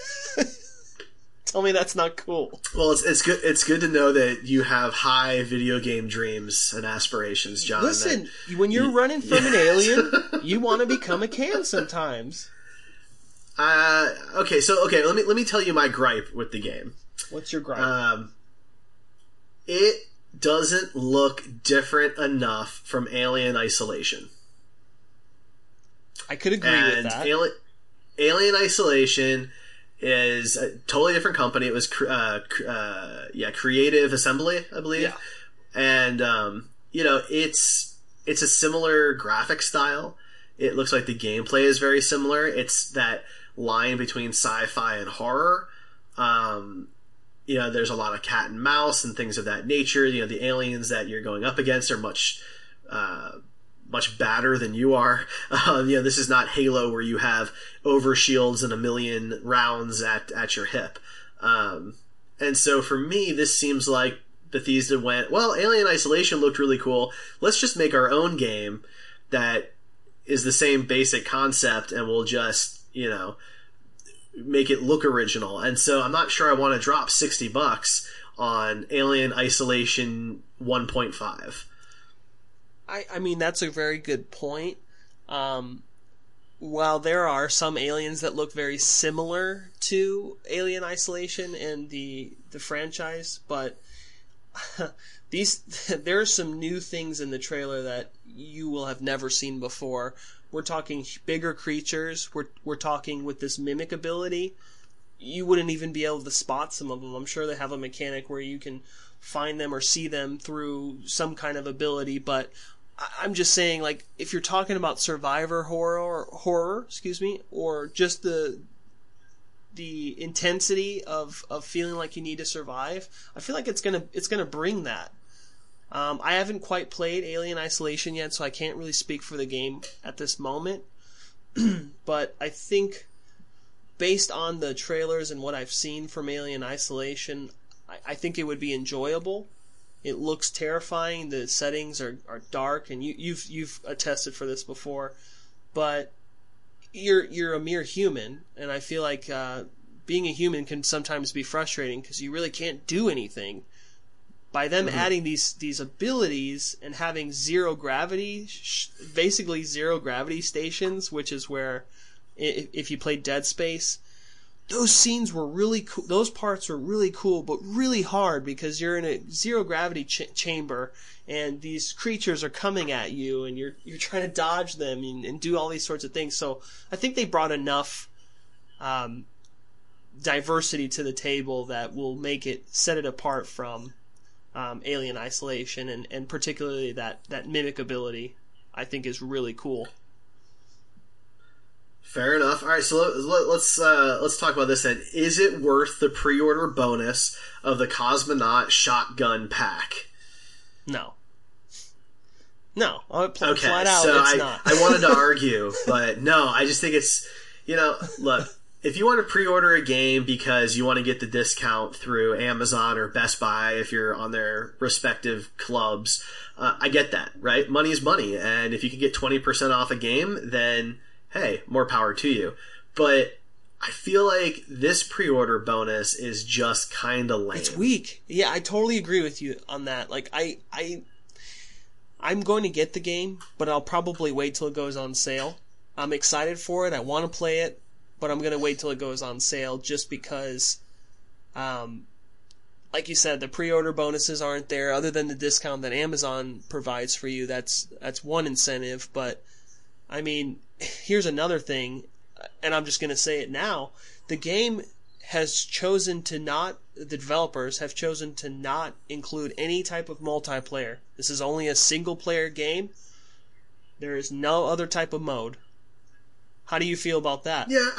Speaker 1: Tell me that's not cool.
Speaker 2: Well, it's it's good. It's good to know that you have high video game dreams and aspirations, John.
Speaker 1: Listen,
Speaker 2: that,
Speaker 1: when you're
Speaker 2: you,
Speaker 1: running from an alien, you want to become a can sometimes.
Speaker 2: Uh, okay, so okay, let me let me tell you my gripe with the game.
Speaker 1: What's your gripe?
Speaker 2: Um, it doesn't look different enough from Alien Isolation.
Speaker 1: I could agree
Speaker 2: and
Speaker 1: with that.
Speaker 2: Alien, Alien Isolation is a totally different company. It was cr- uh, cr- uh, yeah, Creative Assembly, I believe.
Speaker 1: Yeah.
Speaker 2: And um, you know, it's it's a similar graphic style. It looks like the gameplay is very similar. It's that line between sci-fi and horror. Um, you know, there's a lot of cat and mouse and things of that nature. You know, the aliens that you're going up against are much uh, much badder than you are. Um, you know, this is not Halo where you have overshields and a million rounds at, at your hip. Um, and so for me, this seems like Bethesda went, well, Alien Isolation looked really cool. Let's just make our own game that is the same basic concept, and we'll just, you know, make it look original. And so I'm not sure I want to drop sixty bucks on Alien Isolation one point five.
Speaker 1: I, I mean, that's a very good point. Um, while there are some aliens that look very similar to Alien Isolation and the the franchise, but these there are some new things in the trailer that you will have never seen before. We're talking bigger creatures. We're we're talking with this mimic ability. You wouldn't even be able to spot some of them. I'm sure they have a mechanic where you can find them or see them through some kind of ability, but I'm just saying, like, if you're talking about survivor horror, or horror, excuse me, or just the the intensity of, of feeling like you need to survive, I feel like it's gonna it's gonna bring that. Um, I haven't quite played Alien Isolation yet, so I can't really speak for the game at this moment. But I think, based on the trailers and what I've seen from Alien Isolation, I, I think it would be enjoyable. It looks terrifying. The settings are, are dark, and you, you've you've attested for this before. But you're you're a mere human, and I feel like uh, being a human can sometimes be frustrating because you really can't do anything. By them mm-hmm. adding these these abilities and having zero gravity, sh- basically zero gravity stations, which is where if, if you play Dead Space, those scenes were really cool. Those parts were really cool, but really hard because you're in a zero gravity ch- chamber, and these creatures are coming at you, and you're you're trying to dodge them and, and do all these sorts of things. So I think they brought enough um, diversity to the table that will make it set it apart from um, Alien Isolation, and, and particularly that, that mimic ability. I think is really cool.
Speaker 2: Fair enough. All right, so let, let's uh, let's talk about this then. Is it worth the pre-order bonus of the Cosmonaut shotgun pack?
Speaker 1: No. No. I'll pl-
Speaker 2: okay,
Speaker 1: flat out,
Speaker 2: so
Speaker 1: it's
Speaker 2: I,
Speaker 1: not.
Speaker 2: I wanted to argue, but no, I just think it's, you know, look, if you want to pre-order a game because you want to get the discount through Amazon or Best Buy if you're on their respective clubs, uh, I get that, right? Money is money, and if you can get twenty percent off a game, then hey, more power to you. But I feel like this pre-order bonus is just kind of lame.
Speaker 1: It's weak. Yeah, I totally agree with you on that. Like, I, I, I'm going to get the game, but I'll probably wait till it goes on sale. I'm excited for it. I want to play it, but I'm going to wait till it goes on sale just because, um, like you said, the pre-order bonuses aren't there. Other than the discount that Amazon provides for you, that's that's one incentive. But I mean, here's another thing, and I'm just going to say it now. The game has chosen to not, the developers have chosen to not include any type of multiplayer. This is only a single-player game. There is no other type of mode. How do you feel about that?
Speaker 2: Yeah,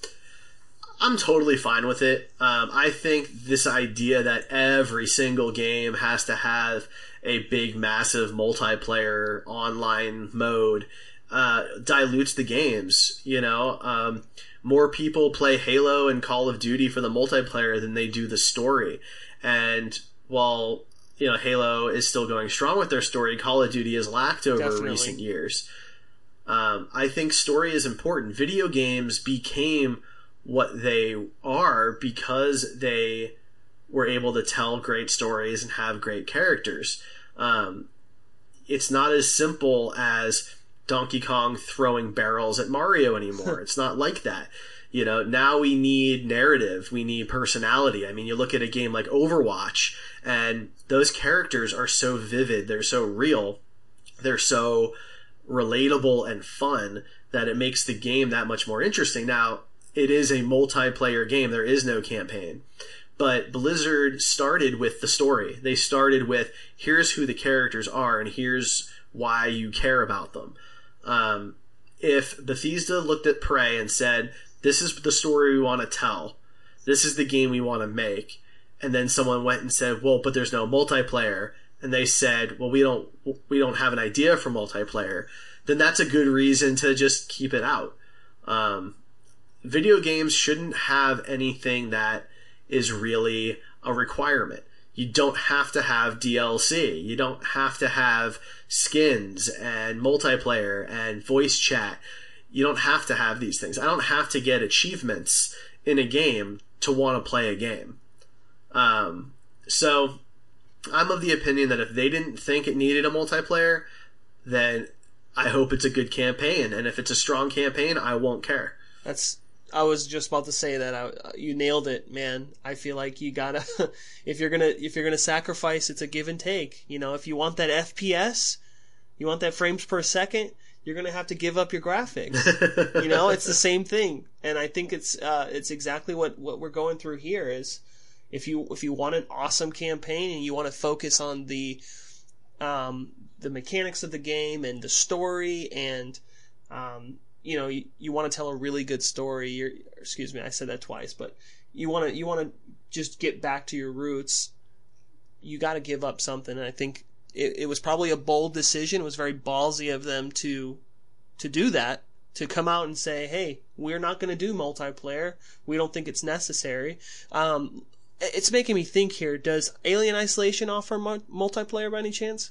Speaker 2: I'm totally fine with it. Um, I think this idea that every single game has to have a big, massive multiplayer online mode Uh, dilutes the games, you know. Um, more people play Halo and Call of Duty for the multiplayer than they do the story. And while, you know, Halo is still going strong with their story, Call of Duty has lacked over
Speaker 1: Definitely.
Speaker 2: recent years. Um, I think story is important. Video games became what they are because they were able to tell great stories and have great characters. Um, it's not as simple as Donkey Kong throwing barrels at Mario anymore. It's not like that. You know, now we need narrative. We need personality. I mean, you look at a game like Overwatch, and those characters are so vivid. They're so real. They're so relatable and fun that it makes the game that much more interesting. Now, it is a multiplayer game. There is no campaign. But Blizzard started with the story. They started with, here's who the characters are, and here's why you care about them. Um, if Bethesda looked at Prey and said, this is the story we want to tell, this is the game we want to make, and then someone went and said, well, but there's no multiplayer, and they said, well, we don't we don't have an idea for multiplayer, then that's a good reason to just keep it out. Um, video games shouldn't have anything that is really a requirement. You don't have to have D L C. You don't have to have skins and multiplayer and voice chat. You don't have to have these things. I don't have to get achievements in a game to want to play a game. Um, so I'm of the opinion that if they didn't think it needed a multiplayer, then I hope it's a good campaign. And if it's a strong campaign, I won't care.
Speaker 1: That's... I was just about to say that. I, you nailed it, man. I feel like you gotta, if you're gonna, if you're gonna sacrifice, it's a give and take. You know, if you want that F P S, you want that frames per second, you're gonna have to give up your graphics. You know, it's the same thing. And I think it's, uh, it's exactly what, what we're going through here is if you, if you want an awesome campaign and you want to focus on the, um, the mechanics of the game and the story and, um, you know, you, you want to tell a really good story. You're, excuse me, I said that twice, but you want to you want to just get back to your roots. You got to give up something, and I think it, it was probably a bold decision. It was very ballsy of them to to do that, to come out and say, "Hey, we're not going to do multiplayer. We don't think it's necessary." Um, it's making me think here. Does Alien Isolation offer mu- multiplayer by any chance?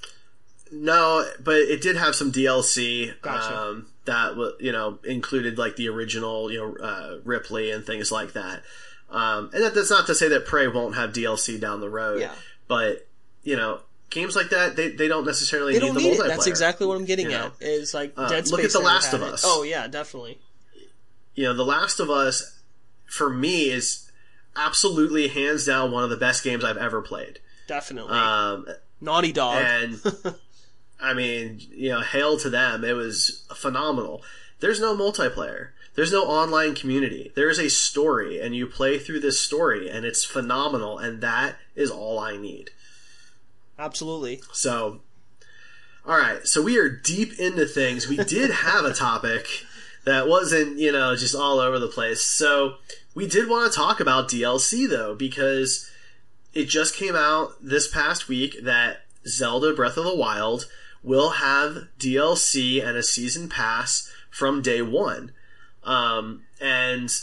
Speaker 2: No, but it did have some D L C.
Speaker 1: Gotcha.
Speaker 2: Um, that you know included like the original, you know, uh, Ripley and things like that. Um, and that, that's not to say that Prey won't have D L C down the road.
Speaker 1: Yeah.
Speaker 2: But you know, games like that, they, they don't necessarily
Speaker 1: they
Speaker 2: need
Speaker 1: don't
Speaker 2: the
Speaker 1: need
Speaker 2: multiplayer.
Speaker 1: It. That's exactly what I'm getting
Speaker 2: you
Speaker 1: at.
Speaker 2: know?
Speaker 1: Is like
Speaker 2: uh,
Speaker 1: Dead Space.
Speaker 2: Look at The
Speaker 1: never
Speaker 2: Last
Speaker 1: had
Speaker 2: of
Speaker 1: it.
Speaker 2: Us.
Speaker 1: Oh yeah, definitely.
Speaker 2: You know, The Last of Us, for me, is absolutely hands down one of the best games I've ever played.
Speaker 1: Definitely.
Speaker 2: Um,
Speaker 1: Naughty Dog.
Speaker 2: And I mean, you know, hail to them. It was phenomenal. There's no multiplayer. There's no online community. There is a story, and you play through this story, and it's phenomenal, and that is all I need.
Speaker 1: Absolutely.
Speaker 2: So, all right. So we are deep into things. We did have a topic that wasn't, you know, just all over the place. So we did want to talk about D L C, though, because it just came out this past week that Zelda Breath of the Wild will have D L C and a season pass from day one. Um, and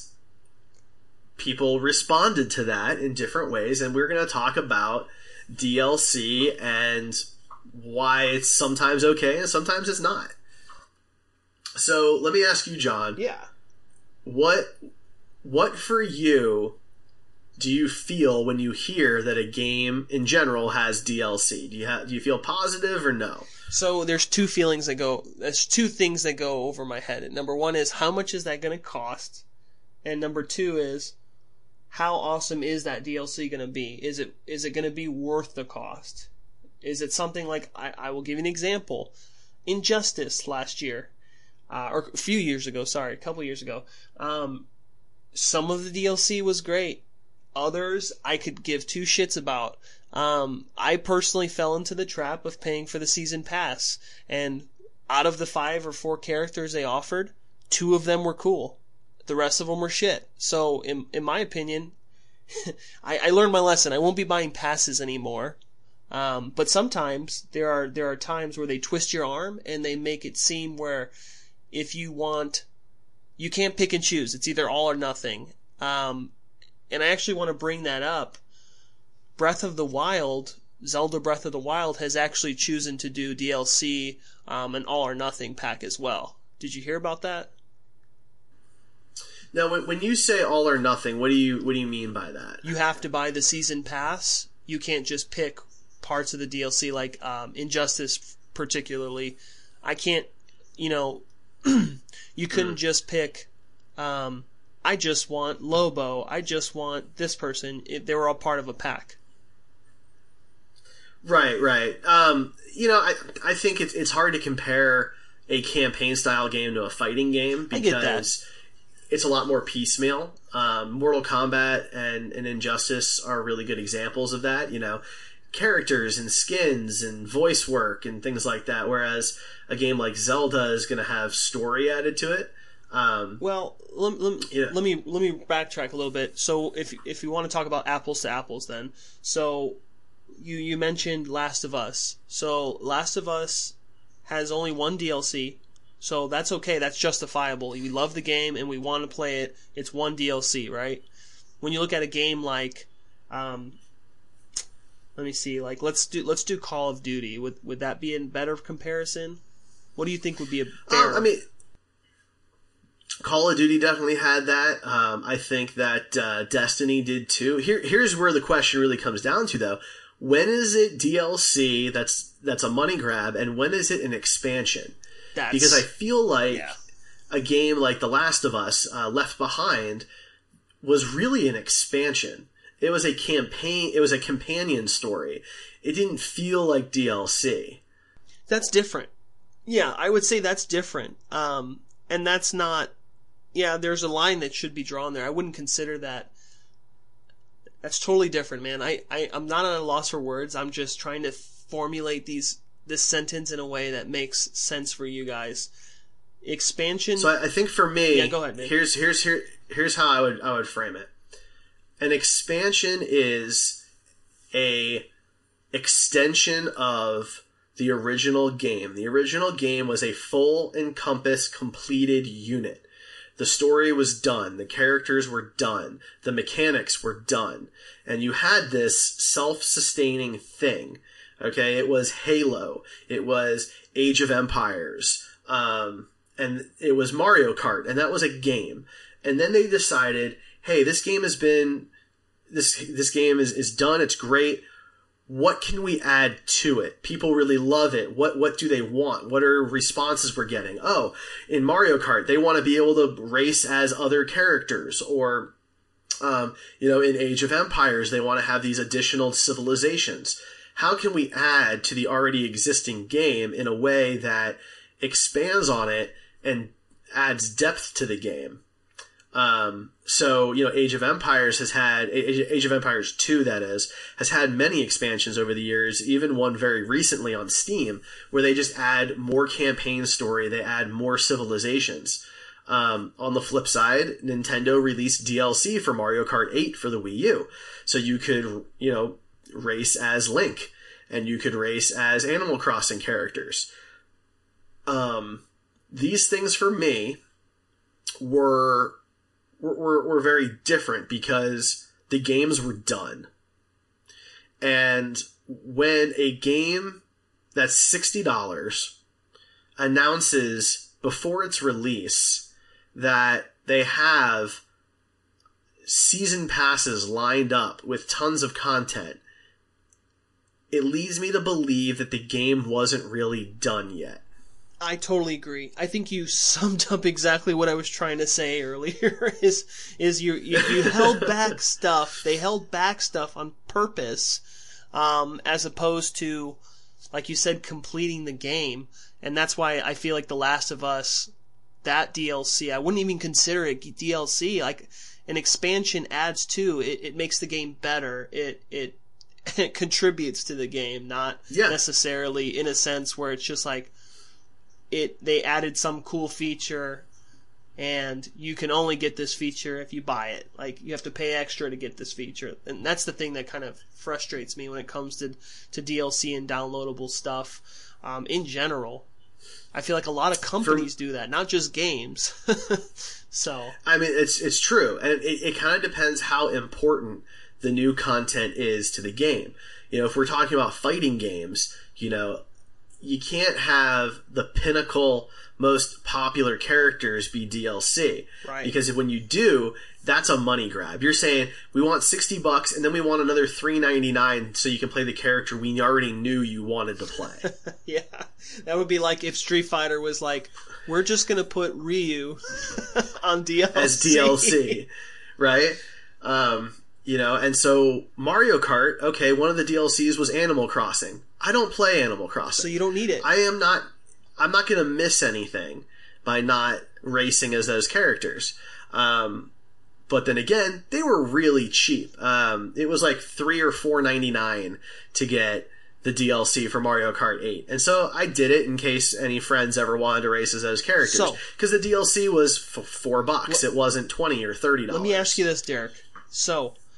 Speaker 2: people responded to that in different ways, and we're going to talk about D L C and why it's sometimes okay and sometimes it's not. So let me ask you, John.
Speaker 1: Yeah.
Speaker 2: What, what for you do you feel when you hear that a game in general has D L C? Do you have, do you feel positive or no?
Speaker 1: So there's two feelings that go, there's two things that go over my head. Number one is, how much is that going to cost? And number two is, how awesome is that D L C going to be? Is it, is it going to be worth the cost? Is it something like, I, I will give you an example. Injustice last year, uh, or a few years ago, sorry, a couple years ago. Um, some of the D L C was great. Others I could give two shits about. Um, I personally fell into the trap of paying for the season pass, and out of the five or four characters they offered, two of them were cool. The rest of them were shit. So, in in my opinion, I, I learned my lesson. I won't be buying passes anymore. Um, but sometimes there are there are times where they twist your arm and they make it seem where if you want, you can't pick and choose. It's either all or nothing. Um, and I actually want to bring that up. Breath of the Wild, Zelda Breath of the Wild, has actually chosen to do D L C, um, an all or nothing pack as well. Did you hear about that?
Speaker 2: Now, when, when you say all or nothing, what do you what do you mean by that?
Speaker 1: You have to buy the season pass. You can't just pick parts of the D L C, like um, Injustice particularly. I can't, you know, you couldn't mm. just pick, um, I just want Lobo, I just want this person. It, they were all part of a pack.
Speaker 2: Right, right. Um, you know, I I think it's it's hard to compare a campaign style game to a fighting game because it's a lot more piecemeal. Um, Mortal Kombat and, and Injustice are really good examples of that. You know, characters and skins and voice work and things like that. Whereas a game like Zelda is going to have story added to it. Um,
Speaker 1: well, let, let,
Speaker 2: yeah.
Speaker 1: let me let me backtrack a little bit. So if if you want to talk about apples to apples, then so. you you mentioned Last of Us. So Last of Us has only one D L C, so that's okay. That's justifiable. We love the game and we want to play it. It's one D L C, right? When you look at a game like, um, let me see, like let's do let's do Call of Duty. Would would that be a better comparison? What do you think would be a fair?
Speaker 2: Um, I mean, Call of Duty definitely had that. Um, I think that uh, Destiny did too. Here, here's where the question really comes down to, though: when is it D L C that's that's a money grab, and when is it an expansion?
Speaker 1: That's,
Speaker 2: because I feel like
Speaker 1: yeah.
Speaker 2: a game like The Last of Us, uh, Left Behind, was really an expansion. It was a campaign. It was a companion story. It didn't feel like D L C.
Speaker 1: That's different. Yeah, I would say that's different. Um, and that's not. Yeah, there's a line that should be drawn there. I wouldn't consider that. That's totally different, man. I, I, I'm not at a loss for words. I'm just trying to formulate these this sentence in a way that makes sense for you guys. Expansion.
Speaker 2: So I, I think for me,
Speaker 1: yeah, go ahead, man.
Speaker 2: Here's here's here here's how I would I would frame it. An expansion is a extension of the original game. The original game was a full encompass completed unit. The story was done. The characters were done. The mechanics were done. And you had this self-sustaining thing. Okay? It was Halo. It was Age of Empires. Um, and it was Mario Kart. And that was a game. And then they decided, hey, this game has been, this, this game is, is done. It's great. What can we add to it? People really love it. What what do they want? What are responses we're getting? Oh, in Mario Kart, they want to be able to race as other characters. Or, um, you know, in Age of Empires, they want to have these additional civilizations. How can we add to the already existing game in a way that expands on it and adds depth to the game? Um, so, you know, Age of Empires has had, Age of Empires two, that is, has had many expansions over the years, even one very recently on Steam, where they just add more campaign story, they add more civilizations. Um, on the flip side, Nintendo released D L C for Mario Kart eight for the Wii U. So you could, you know, race as Link, and you could race as Animal Crossing characters. Um, these things for me were... Were, were very different because the games were done. And when a game that's sixty dollars announces before its release that they have season passes lined up with tons of content, it leads me to believe that the game wasn't really done yet.
Speaker 1: I totally agree. I think you summed up exactly what I was trying to say earlier. is is you you, you held back stuff. They held back stuff on purpose, um, as opposed to, like you said, completing the game. And that's why I feel like The Last of Us, that D L C, I wouldn't even consider it D L C. Like an expansion adds to it. It makes the game better. It it it contributes to the game, not
Speaker 2: yeah.
Speaker 1: necessarily in a sense where it's just like. It they added some cool feature, and you can only get this feature if you buy it. Like you have to pay extra to get this feature, and that's the thing that kind of frustrates me when it comes to to D L C and downloadable stuff. Um, in general, I feel like a lot of companies For, do that, not just games. So
Speaker 2: I mean, it's it's true, and it, it kind of depends how important the new content is to the game. You know, if we're talking about fighting games, you know. You can't have the pinnacle, most popular characters be D L C.
Speaker 1: Right.
Speaker 2: Because when you do, that's a money grab. You're saying, we want sixty bucks and then we want another three ninety-nine so you can play the character we already knew you wanted to play.
Speaker 1: Yeah. That would be like if Street Fighter was like, we're just going to put Ryu on D L C.
Speaker 2: As D L C. Right? Um, you know, and so Mario Kart, okay, one of the D L Cs was Animal Crossing. I don't play Animal Crossing.
Speaker 1: So you don't need it.
Speaker 2: I am not, I'm not going to miss anything by not racing as those characters. Um, but then again, they were really cheap. Um, it was like three or four ninety-nine to get the D L C for Mario Kart eight. And so I did it in case any friends ever wanted to race as those characters. Because the D L C was f- four bucks. Let, it wasn't twenty or thirty dollars.
Speaker 1: Let me ask you this, Derek. So,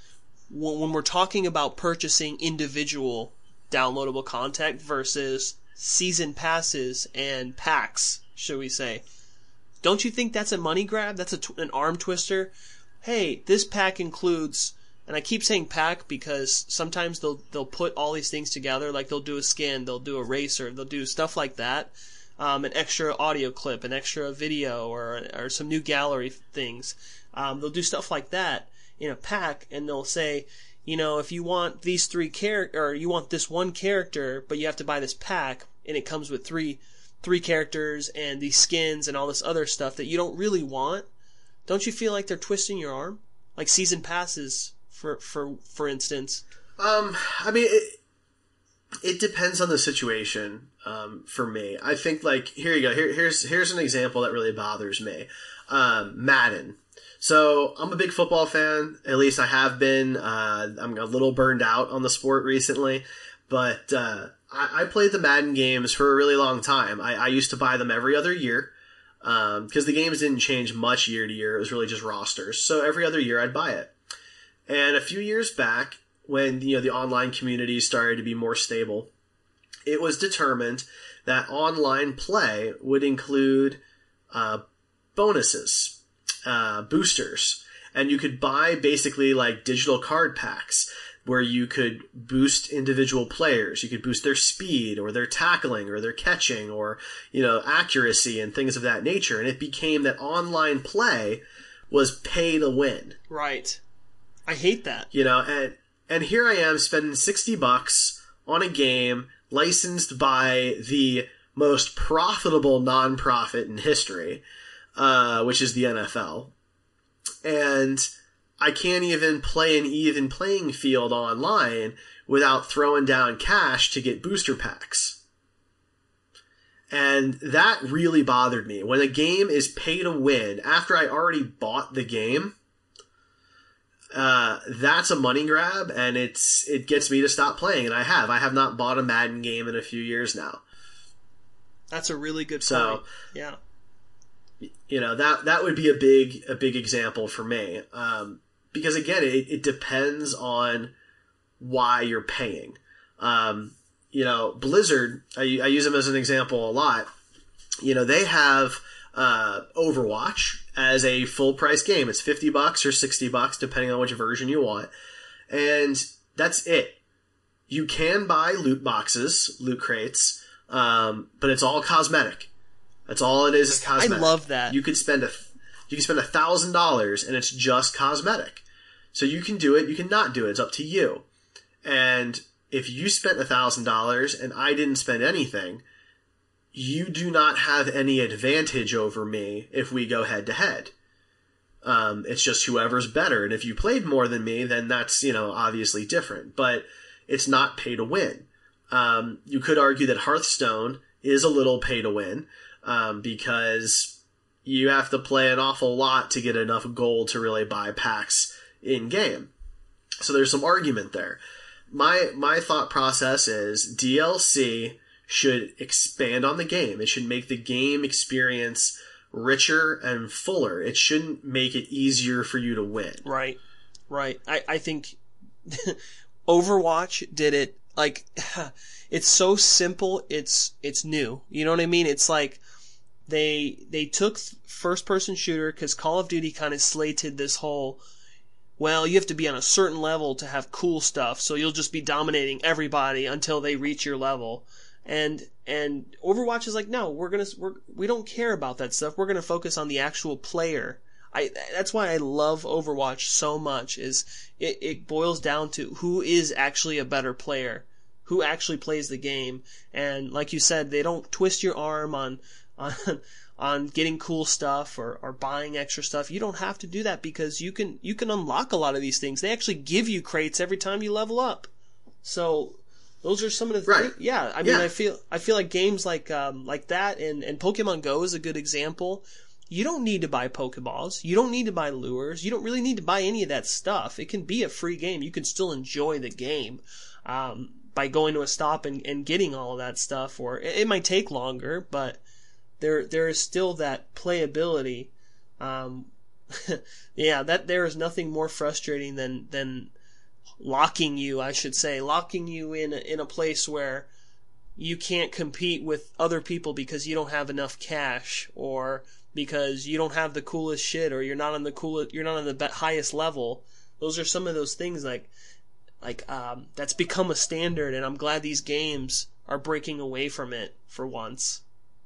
Speaker 1: when, when we're talking about purchasing individual downloadable content versus season passes and packs, should we say, don't you think that's a money grab? That's a tw- an arm twister? Hey, this pack includes, and I keep saying pack because sometimes they'll they'll put all these things together, like they'll do a skin, they'll do a racer, they'll do stuff like that, um, an extra audio clip, an extra video, or or some new gallery things. Um, they'll do stuff like that in a pack, and they'll say, you know, if you want these three character, or you want this one character, but you have to buy this pack, and it comes with three three characters and these skins and all this other stuff that you don't really want. Don't you feel like they're twisting your arm? Like season passes, for for for instance.
Speaker 2: Um, I mean, it, it depends on the situation. Um, for me, I think like here you go. Here, here's here's an example that really bothers me. Um, Madden. So I'm a big football fan. At least I have been. Uh, I'm a little burned out on the sport recently, but uh, I, I played the Madden games for a really long time. I, I used to buy them every other year because um, the games didn't change much year to year. It was really just rosters. So every other year I'd buy it. And a few years back, when you know the online community started to be more stable, it was determined that online play would include uh, bonuses. Uh, boosters, and you could buy basically like digital card packs where you could boost individual players. You could boost their speed or their tackling or their catching or, you know, accuracy and things of that nature. And it became that online play was pay to win.
Speaker 1: Right. I hate that.
Speaker 2: You know, and and here I am spending sixty bucks on a game licensed by the most profitable nonprofit in history. Uh, which is the N F L. And I can't even play an even playing field online without throwing down cash to get booster packs. And that really bothered me. When a game is pay to win, after I already bought the game, uh, that's a money grab, and it's it gets me to stop playing, and I have. I have not bought a Madden game in a few years now.
Speaker 1: That's a really good point.
Speaker 2: So,
Speaker 1: yeah.
Speaker 2: You know, that that would be a big a big example for me. Um, because, again, it, it depends on why you're paying. Um, you know, Blizzard, I, I use them as an example a lot. You know, they have uh, Overwatch as a full-price game. It's fifty bucks or sixty bucks, depending on which version you want. And that's it. You can buy loot boxes, loot crates, um, but it's all cosmetic. That's all it is, is cosmetic.
Speaker 1: I love that.
Speaker 2: You could spend a, you can spend a thousand dollars and it's just cosmetic. So you can do it, you can not do it. It's up to you. And if you spent a thousand dollars and I didn't spend anything, you do not have any advantage over me if we go head to head. Um, it's just whoever's better. And if you played more than me, then that's, you know, obviously different. But it's not pay to win. Um, you could argue that Hearthstone is a little pay to win. Um, because you have to play an awful lot to get enough gold to really buy packs in game. So there's some argument there. My my thought process is D L C should expand on the game. It should make the game experience richer and fuller. It shouldn't make it easier for you to win.
Speaker 1: Right, right. I, I think Overwatch did it, like, it's so simple, it's it's new. You know what I mean? It's like, They they took first-person shooter because Call of Duty kind of slated this whole, well, you have to be on a certain level to have cool stuff, so you'll just be dominating everybody until they reach your level. And and Overwatch is like, no, we're gonna we're we don't care about that stuff. We're gonna focus on the actual player. I that's why I love Overwatch so much. Is it it boils down to who is actually a better player, who actually plays the game, and like you said, they don't twist your arm on. On, on getting cool stuff or, or buying extra stuff. You don't have to do that because you can you can unlock a lot of these things. They actually give you crates every time you level up. So those are some of the
Speaker 2: right.
Speaker 1: things. Yeah, I mean,
Speaker 2: yeah.
Speaker 1: I feel I feel like games like um, like that and, and Pokemon Go is a good example. You don't need to buy Pokeballs. You don't need to buy lures. You don't really need to buy any of that stuff. It can be a free game. You can still enjoy the game um, by going to a stop and, and getting all of that stuff. Or it, it might take longer, but There, there is still that playability. Um, yeah, that there is nothing more frustrating than than locking you, I should say, locking you in a, in a place where you can't compete with other people because you don't have enough cash, or because you don't have the coolest shit, or you're not on the coolest, you're not on the be- highest level. Those are some of those things like, like um, that's become a standard, and I'm glad these games are breaking away from it for once.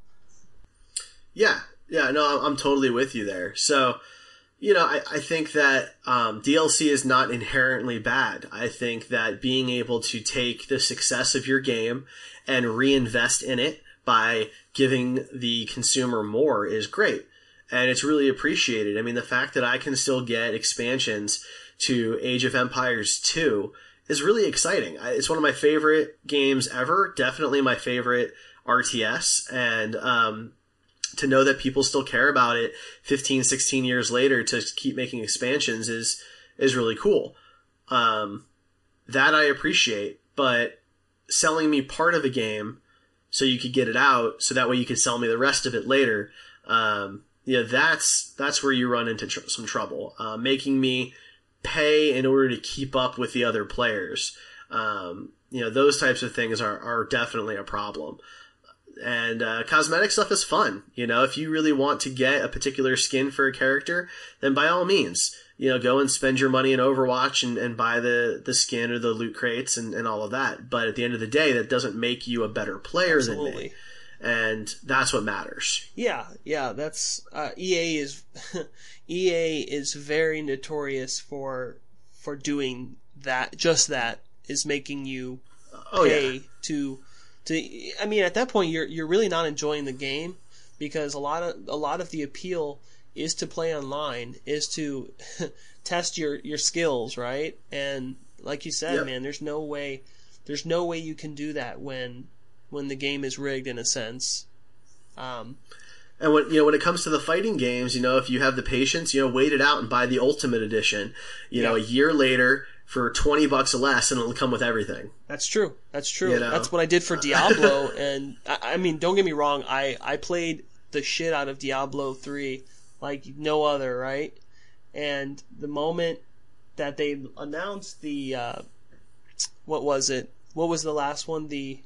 Speaker 2: Yeah, yeah, no, I'm totally with you there. So, you know, I, I think that um, D L C is not inherently bad. I think that being able to take the success of your game and reinvest in it by giving the consumer more is great. And it's really appreciated. I mean, the fact that I can still get expansions to Age of Empires two is really exciting. It's one of my favorite games ever. Definitely my favorite R T S. And um, to know that people still care about it fifteen, sixteen years later to keep making expansions is is really cool. Um, that I appreciate. But selling me part of a game so you could get it out, so that way you could sell me the rest of it later, um, yeah, that's that's where you run into tr- some trouble. Uh, making me pay in order to keep up with the other players. Um, you know, those types of things are, are definitely a problem. And uh, cosmetic stuff is fun. You know, if you really want to get a particular skin for a character, then by all means, you know, go and spend your money in Overwatch and, and buy the, the skin or the loot crates and, and all of that. But at the end of the day, that doesn't make you a better player Absolutely. than me. And that's what matters.
Speaker 1: Yeah, yeah, that's uh, E A is E A is very notorious for for doing that. Just that is making you
Speaker 2: oh,
Speaker 1: pay
Speaker 2: yeah.
Speaker 1: to to. I mean, at that point, you're you're really not enjoying the game, because a lot of a lot of the appeal is to play online, is to test your your skills, right? And like you said,
Speaker 2: yep.
Speaker 1: man, there's no way there's no way you can do that when. when the game is rigged in a sense. Um,
Speaker 2: and when you know when it comes to the fighting games, you know, if you have the patience, you know, wait it out and buy the Ultimate Edition. You yeah. know, a year later for twenty bucks less, and it'll come with everything.
Speaker 1: That's true. That's true.
Speaker 2: You know?
Speaker 1: That's what I did for Diablo. And I, I mean, don't get me wrong. I I played the shit out of Diablo three like no other, right? And the moment that they announced the uh, what was it? What was the last one? The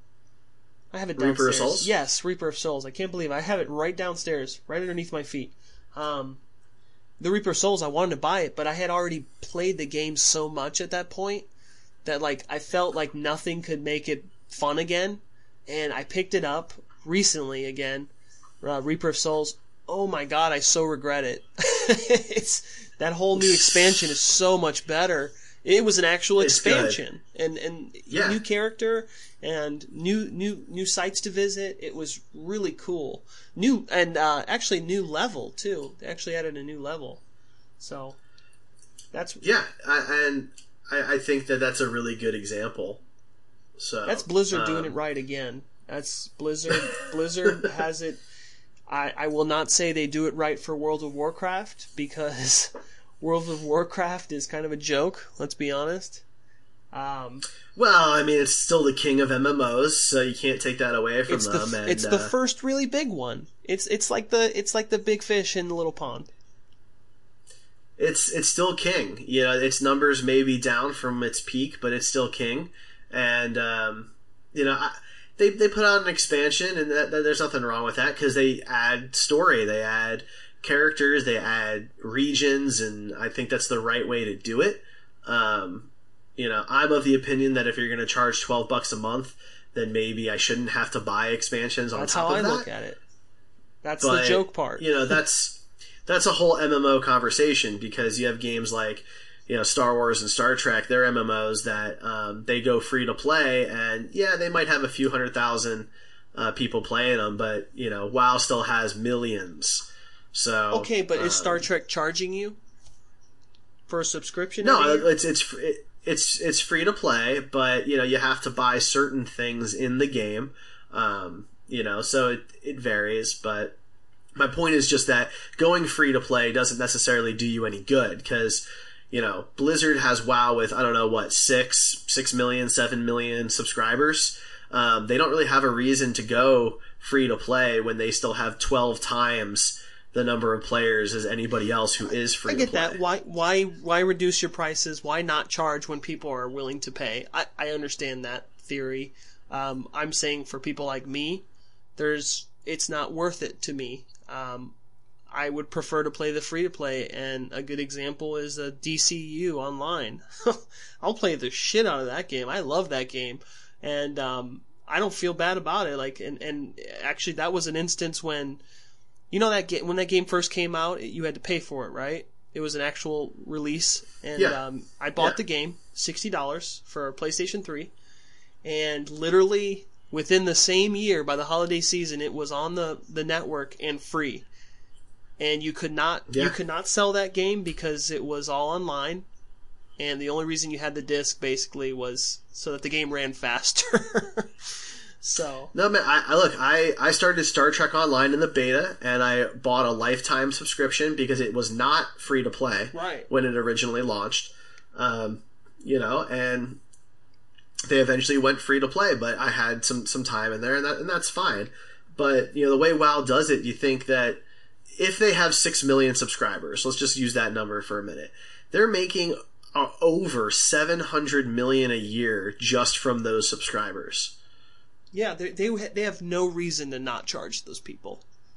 Speaker 1: I have it downstairs.
Speaker 2: Reaper of Souls?
Speaker 1: Yes, Reaper of Souls. I can't believe it. I have it right downstairs, right underneath my feet. Um, the Reaper of Souls, I wanted to buy it, but I had already played the game so much at that point that like I felt like nothing could make it fun again. And I picked it up recently again, uh, Reaper of Souls. Oh my god, I so regret it. It's that whole new expansion is so much better. It was an actual
Speaker 2: it's
Speaker 1: expansion, good. and and
Speaker 2: yeah.
Speaker 1: new character and new new new sites to visit. It was really cool. New and uh, actually new level too. They actually added a new level, so that's
Speaker 2: yeah. I, and I, I think that that's a really good example. So
Speaker 1: that's Blizzard um, doing it right again. That's Blizzard. Blizzard has it. I I will not say they do it right for World of Warcraft, because World of Warcraft is kind of a joke, let's be honest. Um,
Speaker 2: well, I mean, it's still the king of M M Os, so you can't take that away from
Speaker 1: it's
Speaker 2: them.
Speaker 1: The,
Speaker 2: and,
Speaker 1: it's
Speaker 2: uh,
Speaker 1: the first really big one. It's it's like the it's like the big fish in the little pond.
Speaker 2: It's it's still king. You know, its numbers may be down from its peak, but it's still king. And um, you know, I, they they put out an expansion, and that, that, there's nothing wrong with that, because they add story, they add characters, they add regions, and I think that's the right way to do it. Um, you know, I'm of the opinion that if you're going to charge twelve bucks a month, then maybe I shouldn't have to buy expansions on
Speaker 1: that's
Speaker 2: top of that.
Speaker 1: That's how I look at it. That's
Speaker 2: but,
Speaker 1: the joke part.
Speaker 2: You know, that's that's a whole M M O conversation, because you have games like, you know, Star Wars and Star Trek, they're M M Os that um, they go free to play, and yeah, they might have a few hundred thousand uh, people playing them, but you know, WoW still has millions. So
Speaker 1: okay, but
Speaker 2: um,
Speaker 1: is Star Trek charging you for a subscription?
Speaker 2: No, it's it's it, it's it's free to play, but you know, you have to buy certain things in the game. Um, you know, so it it varies, but my point is just that going free to play doesn't necessarily do you any good, because you know, Blizzard has WoW with, I don't know what, six six million, seven million subscribers. Um, they don't really have a reason to go free to play when they still have twelve times the number of players as anybody else who is free
Speaker 1: I get
Speaker 2: to play.
Speaker 1: that. Why why why reduce your prices? Why not charge when people are willing to pay? I, I understand that theory. Um, I'm saying for people like me, there's it's not worth it to me. Um, I would prefer to play the free to play, and a good example is a D C U Online. I'll play the shit out of that game. I love that game, and um, I don't feel bad about it. Like, and, and actually, that was an instance when, you know, that game when that game first came out, you had to pay for it, right? It was an actual release, and
Speaker 2: yeah.
Speaker 1: um, I bought
Speaker 2: yeah.
Speaker 1: the game sixty dollars for PlayStation three, and literally within the same year, by the holiday season, it was on the, the network and free. And you could not yeah. you could not sell that game because it was all online, and the only reason you had the disc basically was so that the game ran faster. So
Speaker 2: no man, I, I look, I, I started Star Trek Online in the beta, and I bought a lifetime subscription because it was not free to play
Speaker 1: right.
Speaker 2: when it originally launched. Um, you know, and they eventually went free to play, but I had some, some time in there, and that and that's fine. But you know, the way WoW does it, you think that if they have six million subscribers, let's just use that number for a minute, they're making uh, over seven hundred million a year just from those subscribers.
Speaker 1: Yeah, they they they have no reason to not charge those people.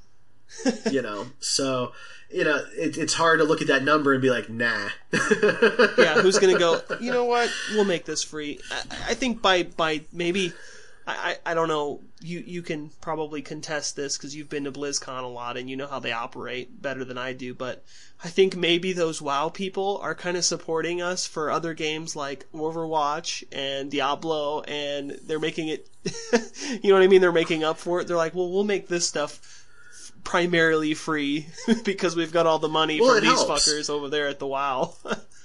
Speaker 2: You know, so you know it, it's hard to look at that number and be like, nah.
Speaker 1: Yeah, who's gonna go? You know what? We'll make this free. I, I think by by maybe. I, I don't know, you you can probably contest this because you've been to BlizzCon a lot and you know how they operate better than I do, but I think maybe those WoW people are kind of supporting us for other games like Overwatch and Diablo, and they're making it, you know what I mean, they're making up for it. They're like, well, we'll make this stuff primarily free because we've got all the money
Speaker 2: well,
Speaker 1: from these
Speaker 2: helps.
Speaker 1: fuckers over there at the WoW.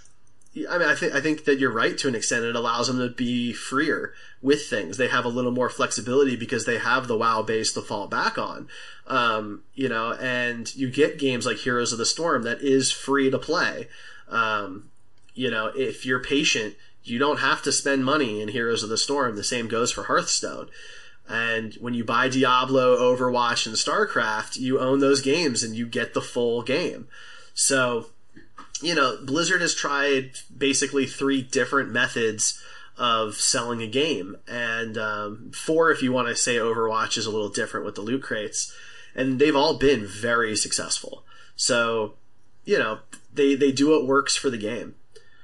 Speaker 2: I mean, I think I think that you're right to an extent. It allows them to be freer with things. They have a little more flexibility because they have the WoW base to fall back on. Um, you know, and you get games like Heroes of the Storm that is free to play. Um, you know, if you're patient, you don't have to spend money in Heroes of the Storm. The same goes for Hearthstone. And when you buy Diablo, Overwatch, and StarCraft, you own those games and you get the full game. So, you know, Blizzard has tried basically three different methods of selling a game, and um, four if you want to say Overwatch is a little different with the loot crates, and they've all been very successful. So, you know, they, they do what works for the game.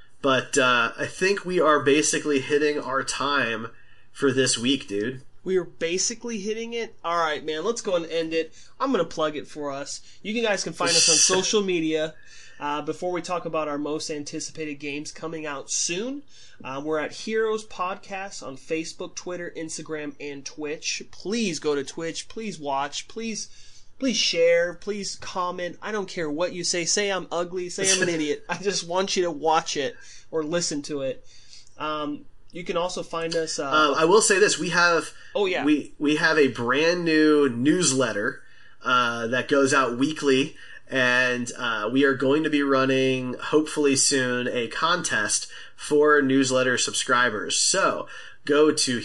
Speaker 2: But uh, I think we are basically hitting our time for this week, dude.
Speaker 1: We are basically hitting it. All right, man, let's go and end it. I'm going to plug it for us. You guys can find us on social media. Uh, before we talk about our most anticipated games coming out soon, uh, we're at Heroes Podcast on Facebook, Twitter, Instagram, and Twitch. Please go to Twitch. Please watch. Please, please share. Please comment. I don't care what you say. Say I'm ugly. Say I'm an idiot. I just want you to watch it or listen to it. Um, you can also find us. Uh,
Speaker 2: uh, I will say this: we have.
Speaker 1: Oh yeah.
Speaker 2: We we have a brand new newsletter uh, that goes out weekly. And uh, we are going to be running, hopefully soon, a contest for newsletter subscribers. So go to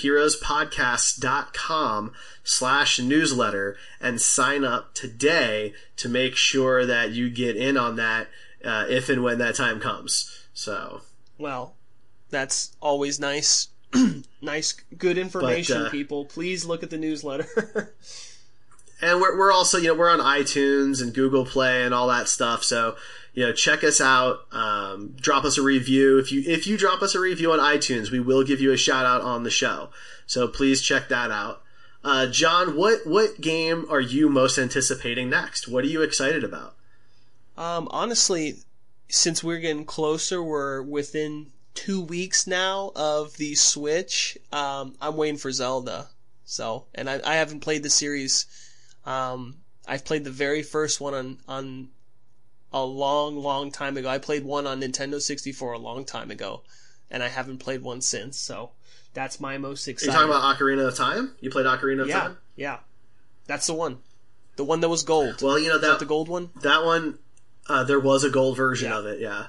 Speaker 2: heroespodcast.com slash newsletter and sign up today to make sure that you get in on that uh, if and when that time comes. So,
Speaker 1: well, that's always nice. Nice, good information,
Speaker 2: but, uh,
Speaker 1: people. Please look at the newsletter.
Speaker 2: And we're we're also, you know, we're on iTunes and Google Play and all that stuff. So, you know, check us out. Um, drop us a review. If you if you drop us a review on iTunes, we will give you a shout out on the show. So please check that out. Uh, John, what what game are you most anticipating next? What are you excited about?
Speaker 1: Um, honestly, since we're getting closer, we're within two weeks now of the Switch. Um, I'm waiting for Zelda. So, and I I haven't played the series. Um, I've played the very first one on, on a long, long time ago. I played one on Nintendo sixty-four a long time ago, and I haven't played one since, so that's my most exciting.
Speaker 2: Are you talking about Ocarina of Time? You played Ocarina of
Speaker 1: yeah,
Speaker 2: Time?
Speaker 1: Yeah, that's the one. The one that was gold.
Speaker 2: Well, you know, that,
Speaker 1: Is that the gold one?
Speaker 2: That one, uh, there was a gold version
Speaker 1: yeah.
Speaker 2: of it, yeah.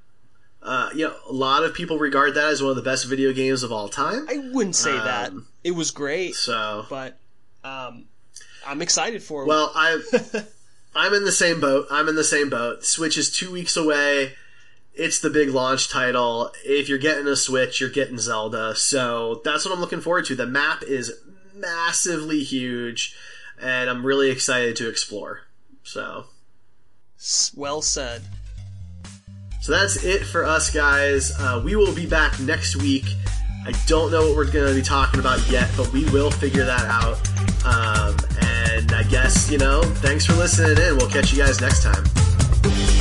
Speaker 2: Uh, you know, a lot of people regard that as one of the best video games of all time.
Speaker 1: I wouldn't say
Speaker 2: um,
Speaker 1: that. It was great,
Speaker 2: so,
Speaker 1: but... Um, I'm excited for it.
Speaker 2: Well, I've I'm in the same boat. I'm in the same boat. Switch is two weeks away. It's the big launch title. If you're getting a Switch, you're getting Zelda. So that's what I'm looking forward to. The map is massively huge, and I'm really excited to explore. So,
Speaker 1: well said.
Speaker 2: So that's it for us, guys. Uh, we will be back next week. I don't know what we're going to be talking about yet, but we will figure that out. Um, and I guess, you know, thanks for listening in. We'll catch you guys next time.